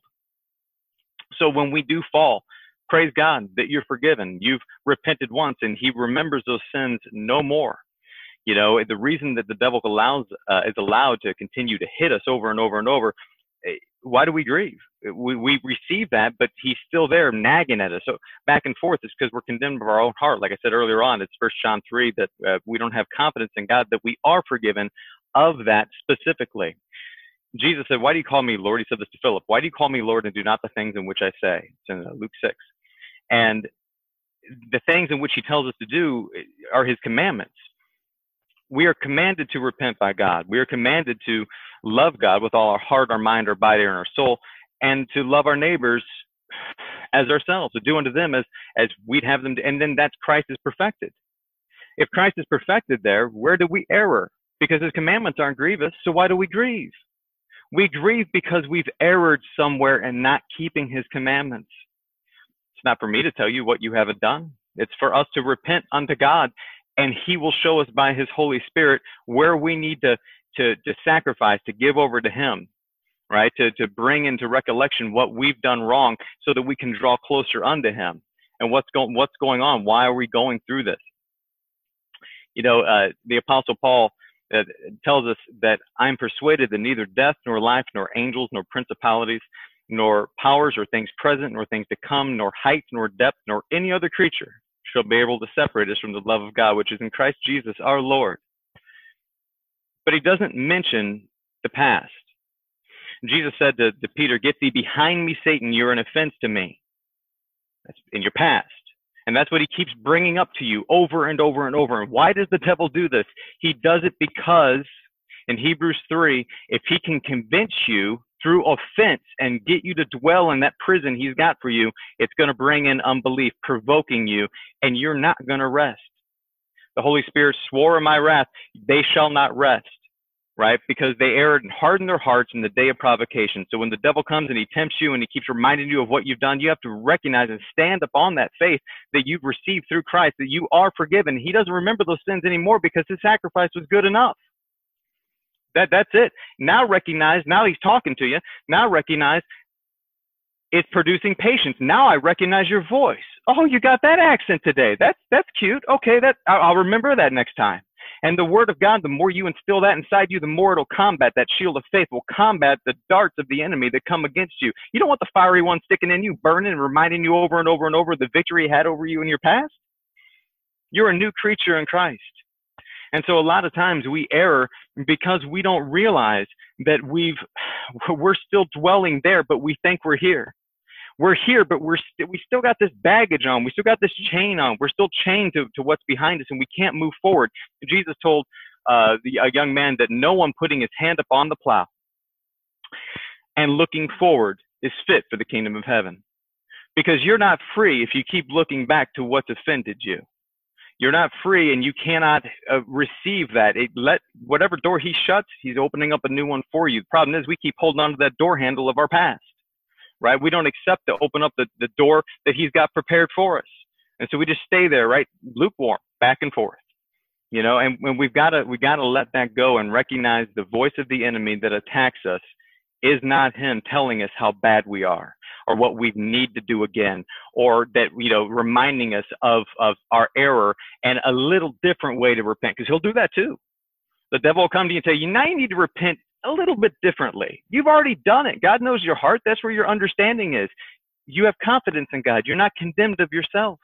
So when we do fall, praise God that you're forgiven. You've repented once, and he remembers those sins no more. You know, the reason that the devil allows uh, is allowed to continue to hit us over and over and over. Why do we grieve? We, we receive that, but he's still there nagging at us. So back and forth is because we're condemned of our own heart. Like I said earlier on, it's First John three that uh, we don't have confidence in God, that we are forgiven of that specifically. Jesus said, why do you call me Lord? He said this to Philip. Why do you call me Lord and do not the things in which I say? It's in uh, Luke six. And the things in which he tells us to do are his commandments. We are commanded to repent by God. We are commanded to love God with all our heart, our mind, our body, and our soul, and to love our neighbors as ourselves, to do unto them as, as we'd have them. To, and then that's Christ is perfected. If Christ is perfected there, where do we err? Because his commandments aren't grievous, so why do we grieve? We grieve because we've erred somewhere and not keeping his commandments. It's not for me to tell you what you haven't done. It's for us to repent unto God, and he will show us by his Holy Spirit where we need to, to, to sacrifice, to give over to him, right? To, to bring into recollection what we've done wrong so that we can draw closer unto him. And what's going, what's going on? Why are we going through this? You know, uh, the Apostle Paul uh, tells us that I'm persuaded that neither death nor life, nor angels, nor principalities, nor powers or things present, nor things to come, nor height, nor depth, nor any other creature shall be able to separate us from the love of God, which is in Christ Jesus our Lord. But he doesn't mention the past. Jesus said to, to Peter, get thee behind me, Satan, you're an offense to me. That's in your past. And that's what he keeps bringing up to you over and over and over. And why does the devil do this? He does it because in Hebrews three, if he can convince you through offense and get you to dwell in that prison he's got for you, it's going to bring in unbelief, provoking you, and you're not going to rest. The Holy Spirit swore in my wrath, they shall not rest, right? Because they erred and hardened their hearts in the day of provocation. So when the devil comes and he tempts you and he keeps reminding you of what you've done, you have to recognize and stand upon that faith that you've received through Christ, that you are forgiven. He doesn't remember those sins anymore because his sacrifice was good enough. That, that's it. Now recognize, now he's talking to you. Now recognize It's producing patience. Now I recognize your voice. Oh, you got that accent today. That's that's cute. Okay, that I'll I'll remember that next time. And the word of God, the more you instill that inside you, the more it'll combat. That shield of faith will combat the darts of the enemy that come against you. You don't want the fiery one sticking in you, burning and reminding you over and over and over the victory he had over you in your past. You're a new creature in Christ. And so a lot of times we err because we don't realize that we've, we're still dwelling there, but we think we're here. We're here, but we're st- we still got this baggage on. We still got this chain on. We're still chained to, to what's behind us, and we can't move forward. Jesus told uh, the, a young man that no one putting his hand upon the plow and looking forward is fit for the kingdom of heaven. Because you're not free if you keep looking back to what's offended you. You're not free, and you cannot uh, receive that. It let whatever door he shuts, he's opening up a new one for you. The problem is we keep holding on to that door handle of our past. Right? We don't accept to open up the, the door that he's got prepared for us. And so we just stay there, right? Lukewarm, back and forth, you know, and when we've got to, we got to let that go and recognize the voice of the enemy that attacks us is not him telling us how bad we are or what we need to do again, or that, you know, reminding us of, of our error and a little different way to repent, because he'll do that too. The devil will come to you and tell you, now you need to repent a little bit differently. You've already done it. God knows your heart. That's where your understanding is. You have confidence in God. You're not condemned of yourself.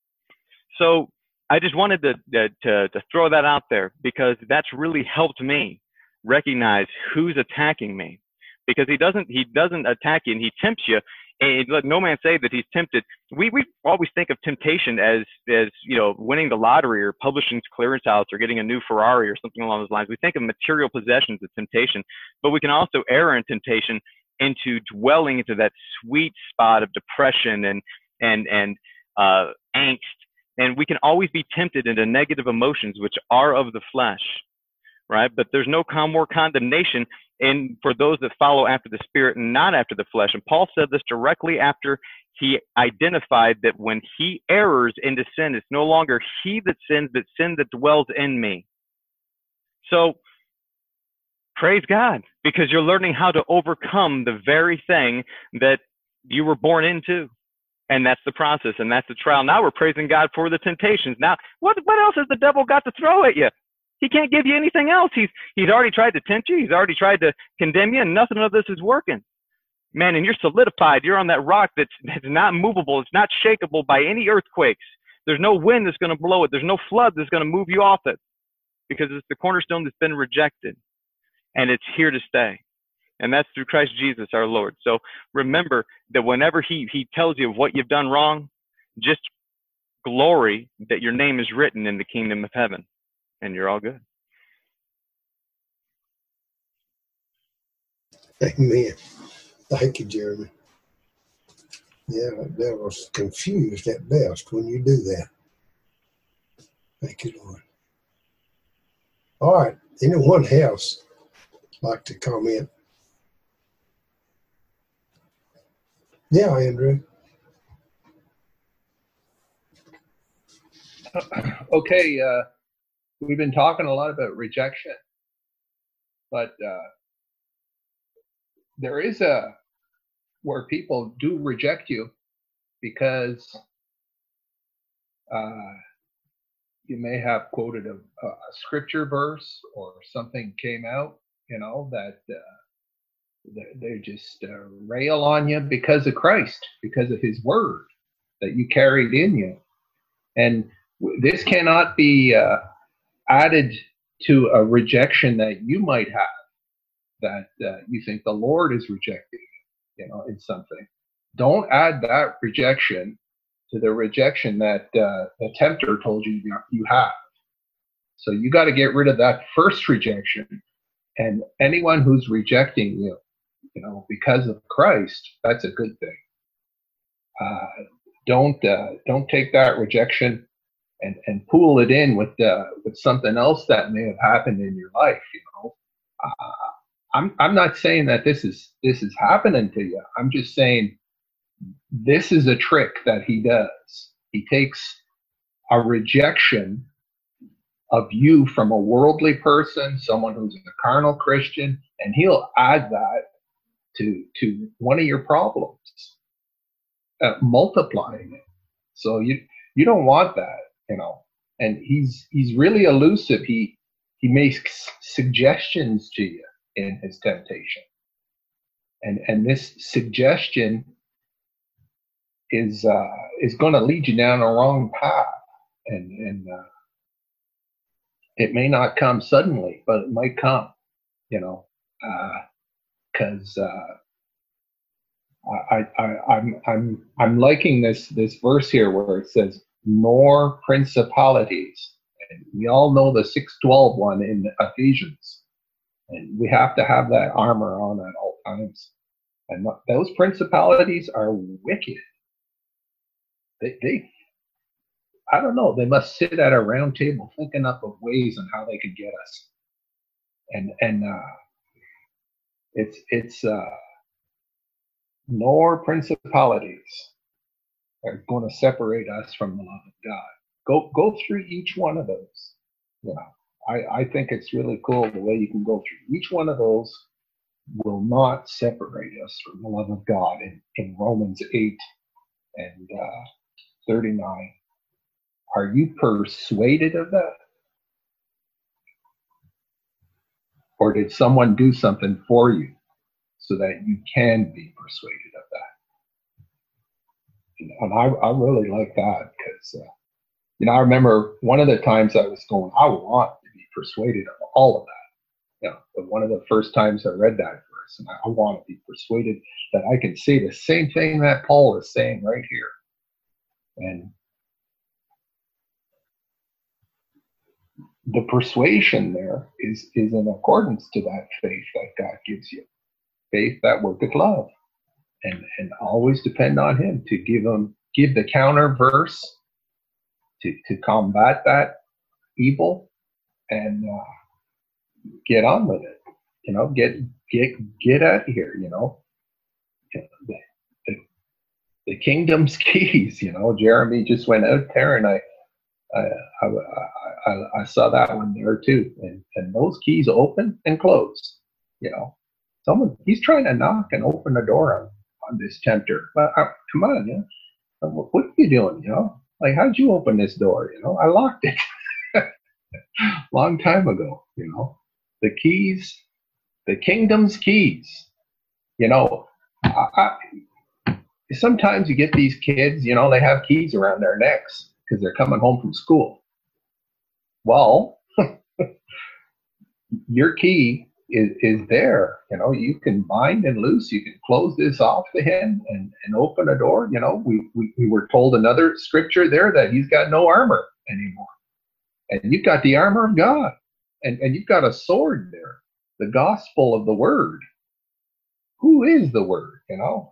So I just wanted to, to, to throw that out there, because that's really helped me recognize who's attacking me, because he doesn't, he doesn't attack you and he tempts you. And let no man say that he's tempted. We we always think of temptation as, as, you know, winning the lottery or publishing's clearance house or getting a new Ferrari or something along those lines. We think of material possessions as temptation, but we can also err in temptation into dwelling into that sweet spot of depression and, and, and, uh, angst. And we can always be tempted into negative emotions, which are of the flesh, right? But there's no con- more condemnation in for those that follow after the Spirit and not after the flesh. And Paul said this directly after he identified that when he errs into sin, it's no longer he that sins, but sin that dwells in me. So praise God, because you're learning how to overcome the very thing that you were born into. And that's the process, and that's the trial. Now we're praising God for the temptations. Now, what what else has the devil got to throw at you? He can't give you anything else. He's he's already tried to tempt you. He's already tried to condemn you, and nothing of this is working. Man, and you're solidified. You're on that rock that's, that's not movable. It's not shakeable by any earthquakes. There's no wind that's going to blow it. There's no flood that's going to move you off it, because it's the cornerstone that's been rejected, and it's here to stay. And that's through Christ Jesus, our Lord. So remember that whenever he, he tells you what you've done wrong, just glory that your name is written in the kingdom of heaven, and you're all good. Amen. Thank you, Jeremy. Yeah, the devil's confused at best when you do that. Thank you, Lord. All right. Anyone else like to comment? Yeah, Andrew. Okay, uh, we've been talking a lot about rejection, but uh, there is a where people do reject you because uh, you may have quoted a, a scripture verse or something came out, you know, that uh, they just uh, rail on you because of Christ, because of his word that you carried in you. And this cannot be uh, added to a rejection that you might have, that uh, you think the Lord is rejecting you, you know, in something. Don't add that rejection to the rejection that uh, the tempter told you you have. So you got to get rid of that first rejection. And anyone who's rejecting you, you know, because of Christ, that's a good thing. Uh, don't uh, don't take that rejection and, and pool it in with uh, with something else that may have happened in your life. You know, uh, I'm I'm not saying that this is this is happening to you. I'm just saying this is a trick that he does. He takes a rejection of you from a worldly person, someone who's a carnal Christian, and he'll add that to to one of your problems. uh, multiplying it. So you you don't want that, you know. And he's he's really elusive. He he makes suggestions to you in his temptation, and and this suggestion is uh, is going to lead you down a wrong path, and and uh, it may not come suddenly, but it might come, you know, because uh, uh, I, I I'm I'm I'm liking this this verse here where it says, "Nor principalities." And we all know the six twelve one in Ephesians, and we have to have that armor on at all times. And those principalities are wicked. They, they, I don't know. They must sit at a round table thinking up of ways on how they could get us. And and uh, it's it's uh, nor principalities are going to separate us from the love of God. Go go through each one of those. You know, I I think it's really cool the way you can go through each one of those. Will not separate us from the love of God in, in Romans eight and uh, thirty-nine. Are you persuaded of that? Or did someone do something for you so that you can be persuaded of that? And I, I really like that because, uh, you know, I remember one of the times I was going, I want to be persuaded of all of that. You know, but one of the first times I read that verse, and I, I want to be persuaded that I can say the same thing that Paul is saying right here. And the persuasion there is, is in accordance to that faith that God gives you. Faith that worketh love. And and always depend on him to give him give the counter verse to, to combat that evil and uh, get on with it, you know, get, get, get out here, you know, the, the, the kingdom's keys, you know, Jeremy just went out there and I, I, I, I, I saw that one there too. And, and those keys open and close, you know, someone, he's trying to knock and open the door on, on this tempter, but uh, come on, you know, what are you doing? You know, like, how'd you open this door? You know, I locked it long time ago, you know. The keys, the kingdom's keys. You know, I, I, sometimes you get these kids, you know, they have keys around their necks because they're coming home from school. Well, your key is, is there. You know, you can bind and loose. You can close this off to him and, and open a door. You know, we, we, we were told another scripture there that he's got no armor anymore. And you've got the armor of God. And, and you've got a sword there, the gospel of the word. Who is the word? You know,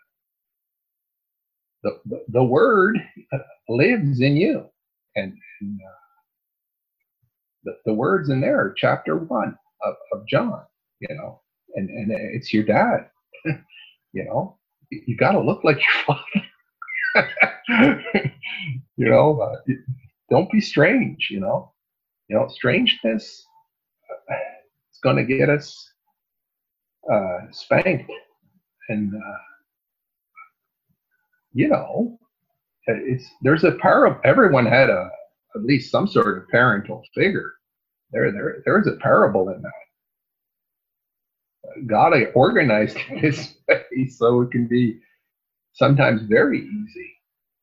the the, the word lives in you, and, and uh, the the words in there are chapter one of, of John. You know, and and it's your dad. You know, you, you got to look like your father. You know, uh, don't be strange. You know. You know, strangeness uh, is going to get us uh, spanked. And, uh, you know, it's there's a parable. Everyone had a at least some sort of parental figure. There, there, there's a parable in that. God organized his way so it can be sometimes very easy.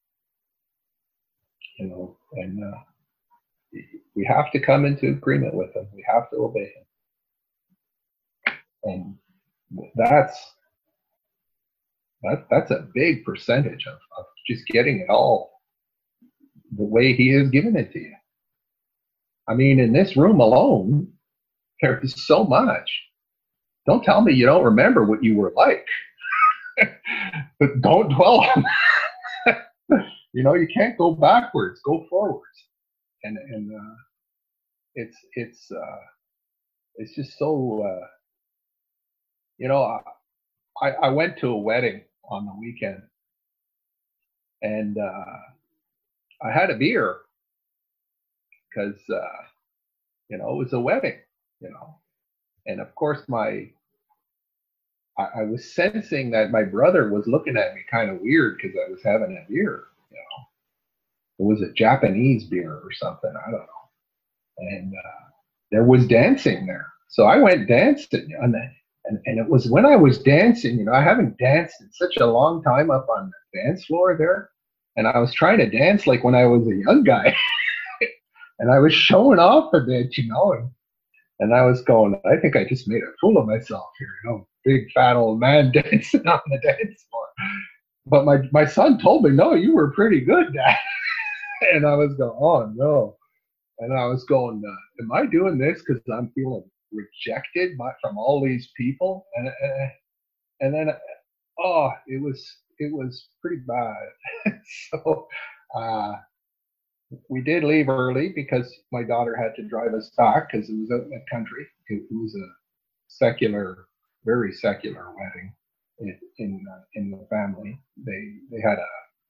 You know, and uh, we have to come into agreement with him. We have to obey him. And that's that, that's a big percentage of, of just getting it all the way he has given it to you. I mean, in this room alone, there is so much. Don't tell me you don't remember what you were like. But don't dwell on that. You know, you can't go backwards, go forwards. And and uh, it's it's uh, it's just so uh, you know I I went to a wedding on the weekend and uh, I had a beer because uh, you know it was a wedding, you know, and of course my I, I was sensing that my brother was looking at me kind of weird because I was having a beer. You know, it was a Japanese beer or something. I don't know. And uh, there was dancing there, so I went dancing, and, and and it was when I was dancing. You know, I haven't danced in such a long time up on the dance floor there, and I was trying to dance like when I was a young guy, and I was showing off a bit, you know, and, and I was going, I think I just made a fool of myself here, you know, big fat old man dancing on the dance floor. But my my son told me, no, you were pretty good, Dad. And I was going, oh no. And I was going, uh, am I doing this because I'm feeling rejected by, from all these people? And uh, and then, oh, it was it was pretty bad. So uh, we did leave early because my daughter had to drive us back because it was out in the country. It, it was a secular, very secular wedding in in, uh, in the family. They they had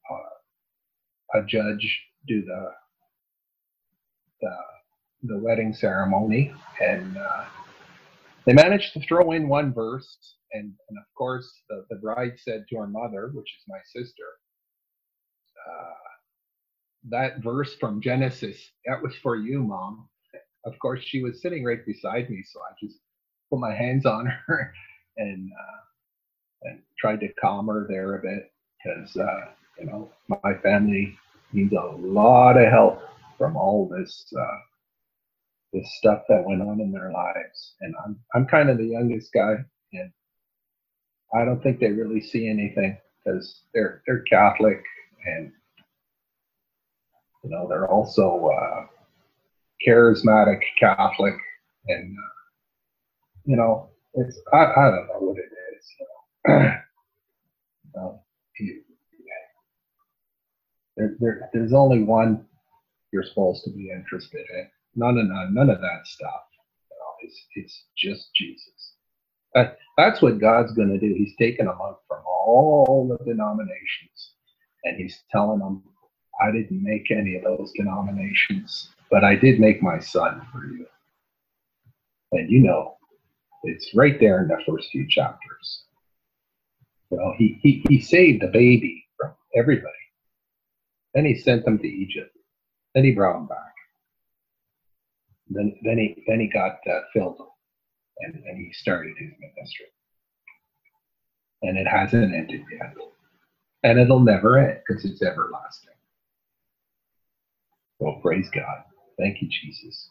a a, a judge do the the the wedding ceremony, and uh, they managed to throw in one verse, and, and of course the, the bride said to her mother, which is my sister, uh, that verse from Genesis, that was for you, Mom. Of course, she was sitting right beside me, so I just put my hands on her and uh, and tried to calm her there a bit, because uh, you know, my family needs a lot of help from all this uh, this stuff that went on in their lives. And I'm I'm kind of the youngest guy, and I don't think they really see anything because they're they're Catholic, and you know, they're also uh, charismatic Catholic, and uh, you know, it's I, I don't know what it is. You know. you know, you, there, there there's only one you're supposed to be interested in. None of none, none of that stuff. You know, it's it's just Jesus. That, that's what God's going to do. He's taking them out from all the denominations, and he's telling them, I didn't make any of those denominations, but I did make my son for you. And you know, it's right there in the first few chapters. You know, he he he saved a baby from everybody. Then he sent them to Egypt. Then he brought them back. Then then he then he got uh, filled, and, and he started his ministry. And it hasn't ended yet. And it'll never end because it's everlasting. So praise God. Thank you, Jesus.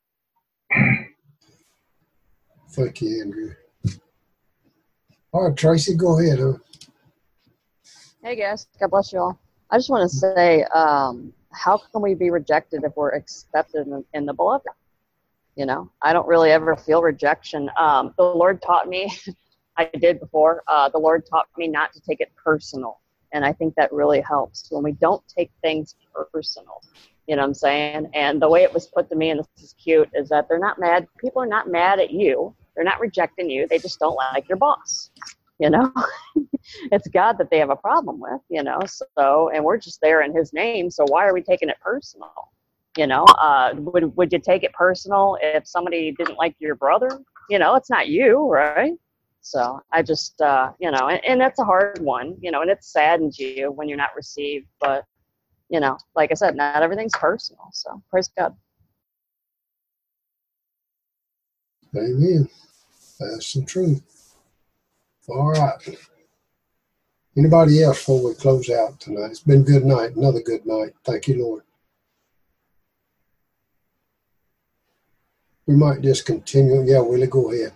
Thank you, Andrew. All right, Tracy, go ahead. Huh? Hey, guys. God bless you all. I just want to say, um, how can we be rejected if we're accepted in, in the beloved? You know, I don't really ever feel rejection. Um, the Lord taught me, I did before, uh, the Lord taught me not to take it personal. And I think that really helps when we don't take things personal. You know what I'm saying? And the way it was put to me, and this is cute, is that they're not mad. People are not mad at you. They're not rejecting you. They just don't like your boss. You know, it's God that they have a problem with, you know, so, and we're just there in his name. So why are we taking it personal? You know, uh, would, would you take it personal if somebody didn't like your brother? You know, it's not you, right? So I just, uh, you know, and, and that's a hard one, you know, and it saddens you when you're not received, but you know, like I said, not everything's personal. So praise God. Amen. That's the truth. All right. Anybody else before we close out tonight? It's been a good night. Another good night. Thank you, Lord. We might just continue. Yeah, Willie, go ahead.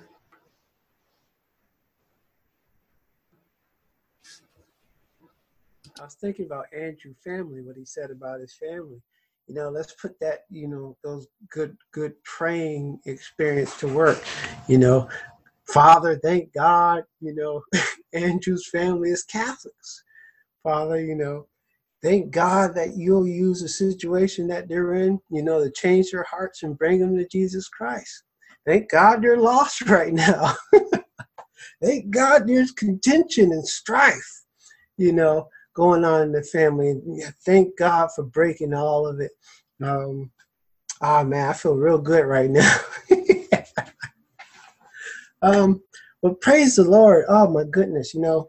I was thinking about Andrew's family, what he said about his family. You know, let's put that, you know, those good, good praying experience to work. You know, Father, thank God, you know, Andrew's family is Catholics. Father, you know, thank God that you'll use the situation that they're in, you know, to change their hearts and bring them to Jesus Christ. Thank God they're lost right now. Thank God there's contention and strife, you know, going on in the family. And thank God for breaking all of it. Um, ah, man, I feel real good right now. um, But praise the Lord. Oh, my goodness, you know.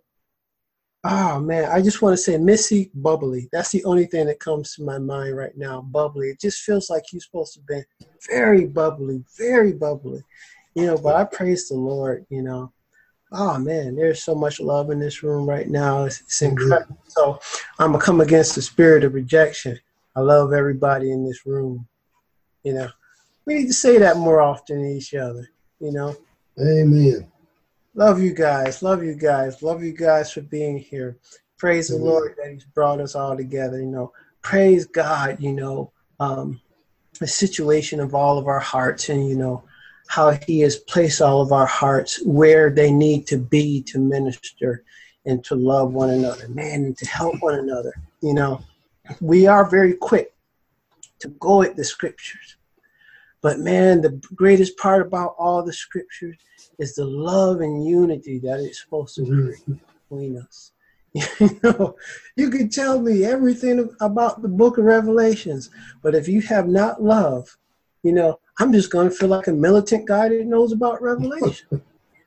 Oh, man, I just want to say Missy, bubbly. That's the only thing that comes to my mind right now, bubbly. It just feels like you're supposed to be very bubbly, very bubbly. You know, but I praise the Lord, you know. Oh, man, there's so much love in this room right now. It's, it's incredible. So I'm going to come against the spirit of rejection. I love everybody in this room, you know. We need to say that more often to each other, you know. Amen. Love you guys. Love you guys. Love you guys for being here. Praise Amen. the Lord that he's brought us all together, you know. Praise God, you know, um, the situation of all of our hearts and, you know, how he has placed all of our hearts where they need to be to minister and to love one another, man, and to help one another. You know, we are very quick to go at the scriptures. But, man, the greatest part about all the scriptures is the love and unity that it's supposed to create between us. You know, you can tell me everything about the book of Revelations, but if you have not love, you know, I'm just going to feel like a militant guy that knows about Revelation.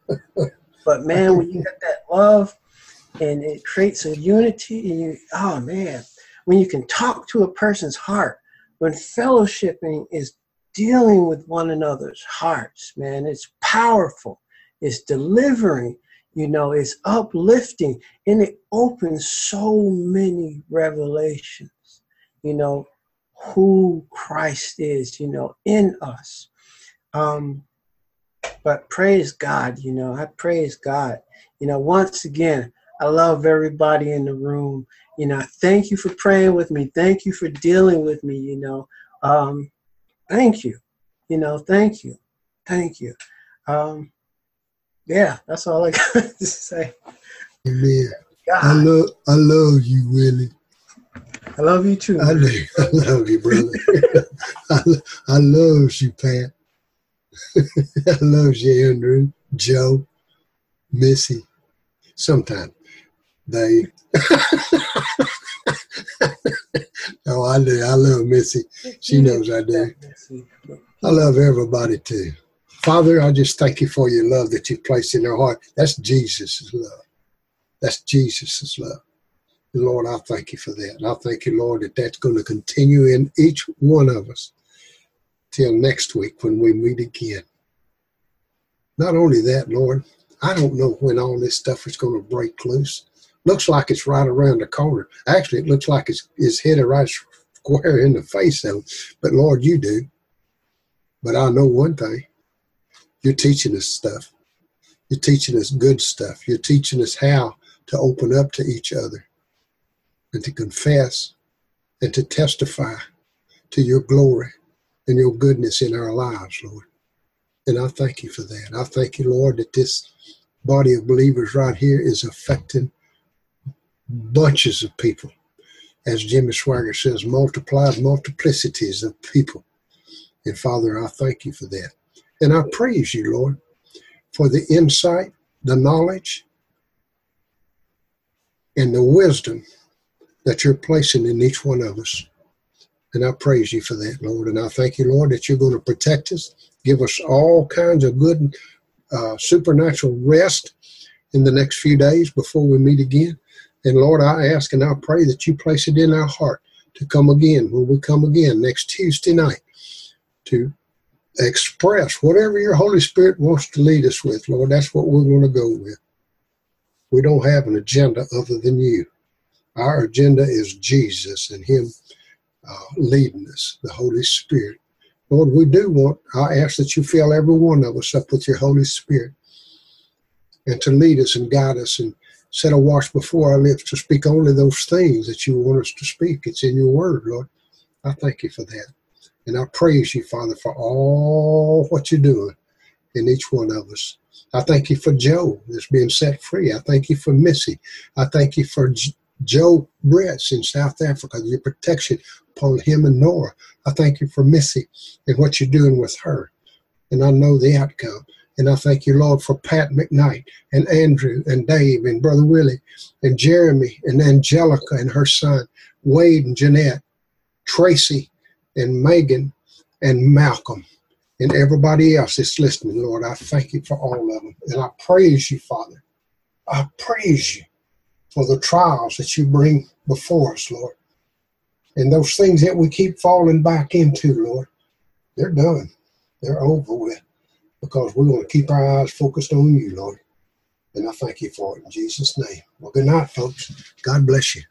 But, man, when you get that love and it creates a unity, and you, oh, man, when you can talk to a person's heart, when fellowshipping is dealing with one another's hearts, man, it's powerful. It's delivering, you know, it's uplifting, and it opens so many revelations, you know, who Christ is, you know, in us. Um, but praise God, you know, I praise God. You know, once again, I love everybody in the room. You know, thank you for praying with me. Thank you for dealing with me, you know. Um, thank you. You know, thank you. Thank you. Um, yeah, that's all I got to say. Amen. God. I love, I love you, Willie. I love you too. I love, I love you, brother. I, I love you, Pat. I love you, Andrew, Joe, Missy. Sometimes they. Oh, I do. I love Missy. She knows I do. I love everybody too. Father, I just thank you for your love that you've placed in their heart. That's Jesus' love. That's Jesus' love. And Lord, I thank you for that. And I thank you, Lord, that that's going to continue in each one of us till next week when we meet again. Not only that, Lord, I don't know when all this stuff is going to break loose. Looks like it's right around the corner. Actually, it looks like it's, it's headed right square in the face of it. But Lord, you do. But I know one thing. You're teaching us stuff. You're teaching us good stuff. You're teaching us how to open up to each other and to confess and to testify to your glory and your goodness in our lives, Lord. And I thank you for that. I thank you, Lord, that this body of believers right here is affecting bunches of people. As Jimmy Swagger says, multiplied multiplicities of people. And Father, I thank you for that. And I praise you, Lord, for the insight, the knowledge, and the wisdom that you're placing in each one of us. And I praise you for that, Lord. And I thank you, Lord, that you're going to protect us, give us all kinds of good uh, supernatural rest in the next few days before we meet again. And Lord, I ask and I pray that you place it in our heart to come again when we come again next Tuesday night to express whatever your Holy Spirit wants to lead us with, Lord. That's what we're going to go with. We don't have an agenda other than you. Our agenda is Jesus and him uh, leading us, the Holy Spirit. Lord, we do want, I ask that you fill every one of us up with your Holy Spirit and to lead us and guide us and set a watch before our lips to speak only those things that you want us to speak. It's in your word, Lord. I thank you for that. And I praise you, Father, for all what you're doing in each one of us. I thank you for Joe that's being set free. I thank you for Missy. I thank you for J- Joe Bretts in South Africa, your protection upon him and Nora. I thank you for Missy and what you're doing with her. And I know the outcome. And I thank you, Lord, for Pat McKnight and Andrew and Dave and Brother Willie and Jeremy and Angelica and her son, Wade and Jeanette, Tracy and Megan and Malcolm and everybody else that's listening, Lord. I thank you for all of them. And I praise you, Father. I praise you for the trials that you bring before us, Lord. And those things that we keep falling back into, Lord, they're done. They're over with because we want to keep our eyes focused on you, Lord. And I thank you for it in Jesus' name. Well, good night, folks. God bless you.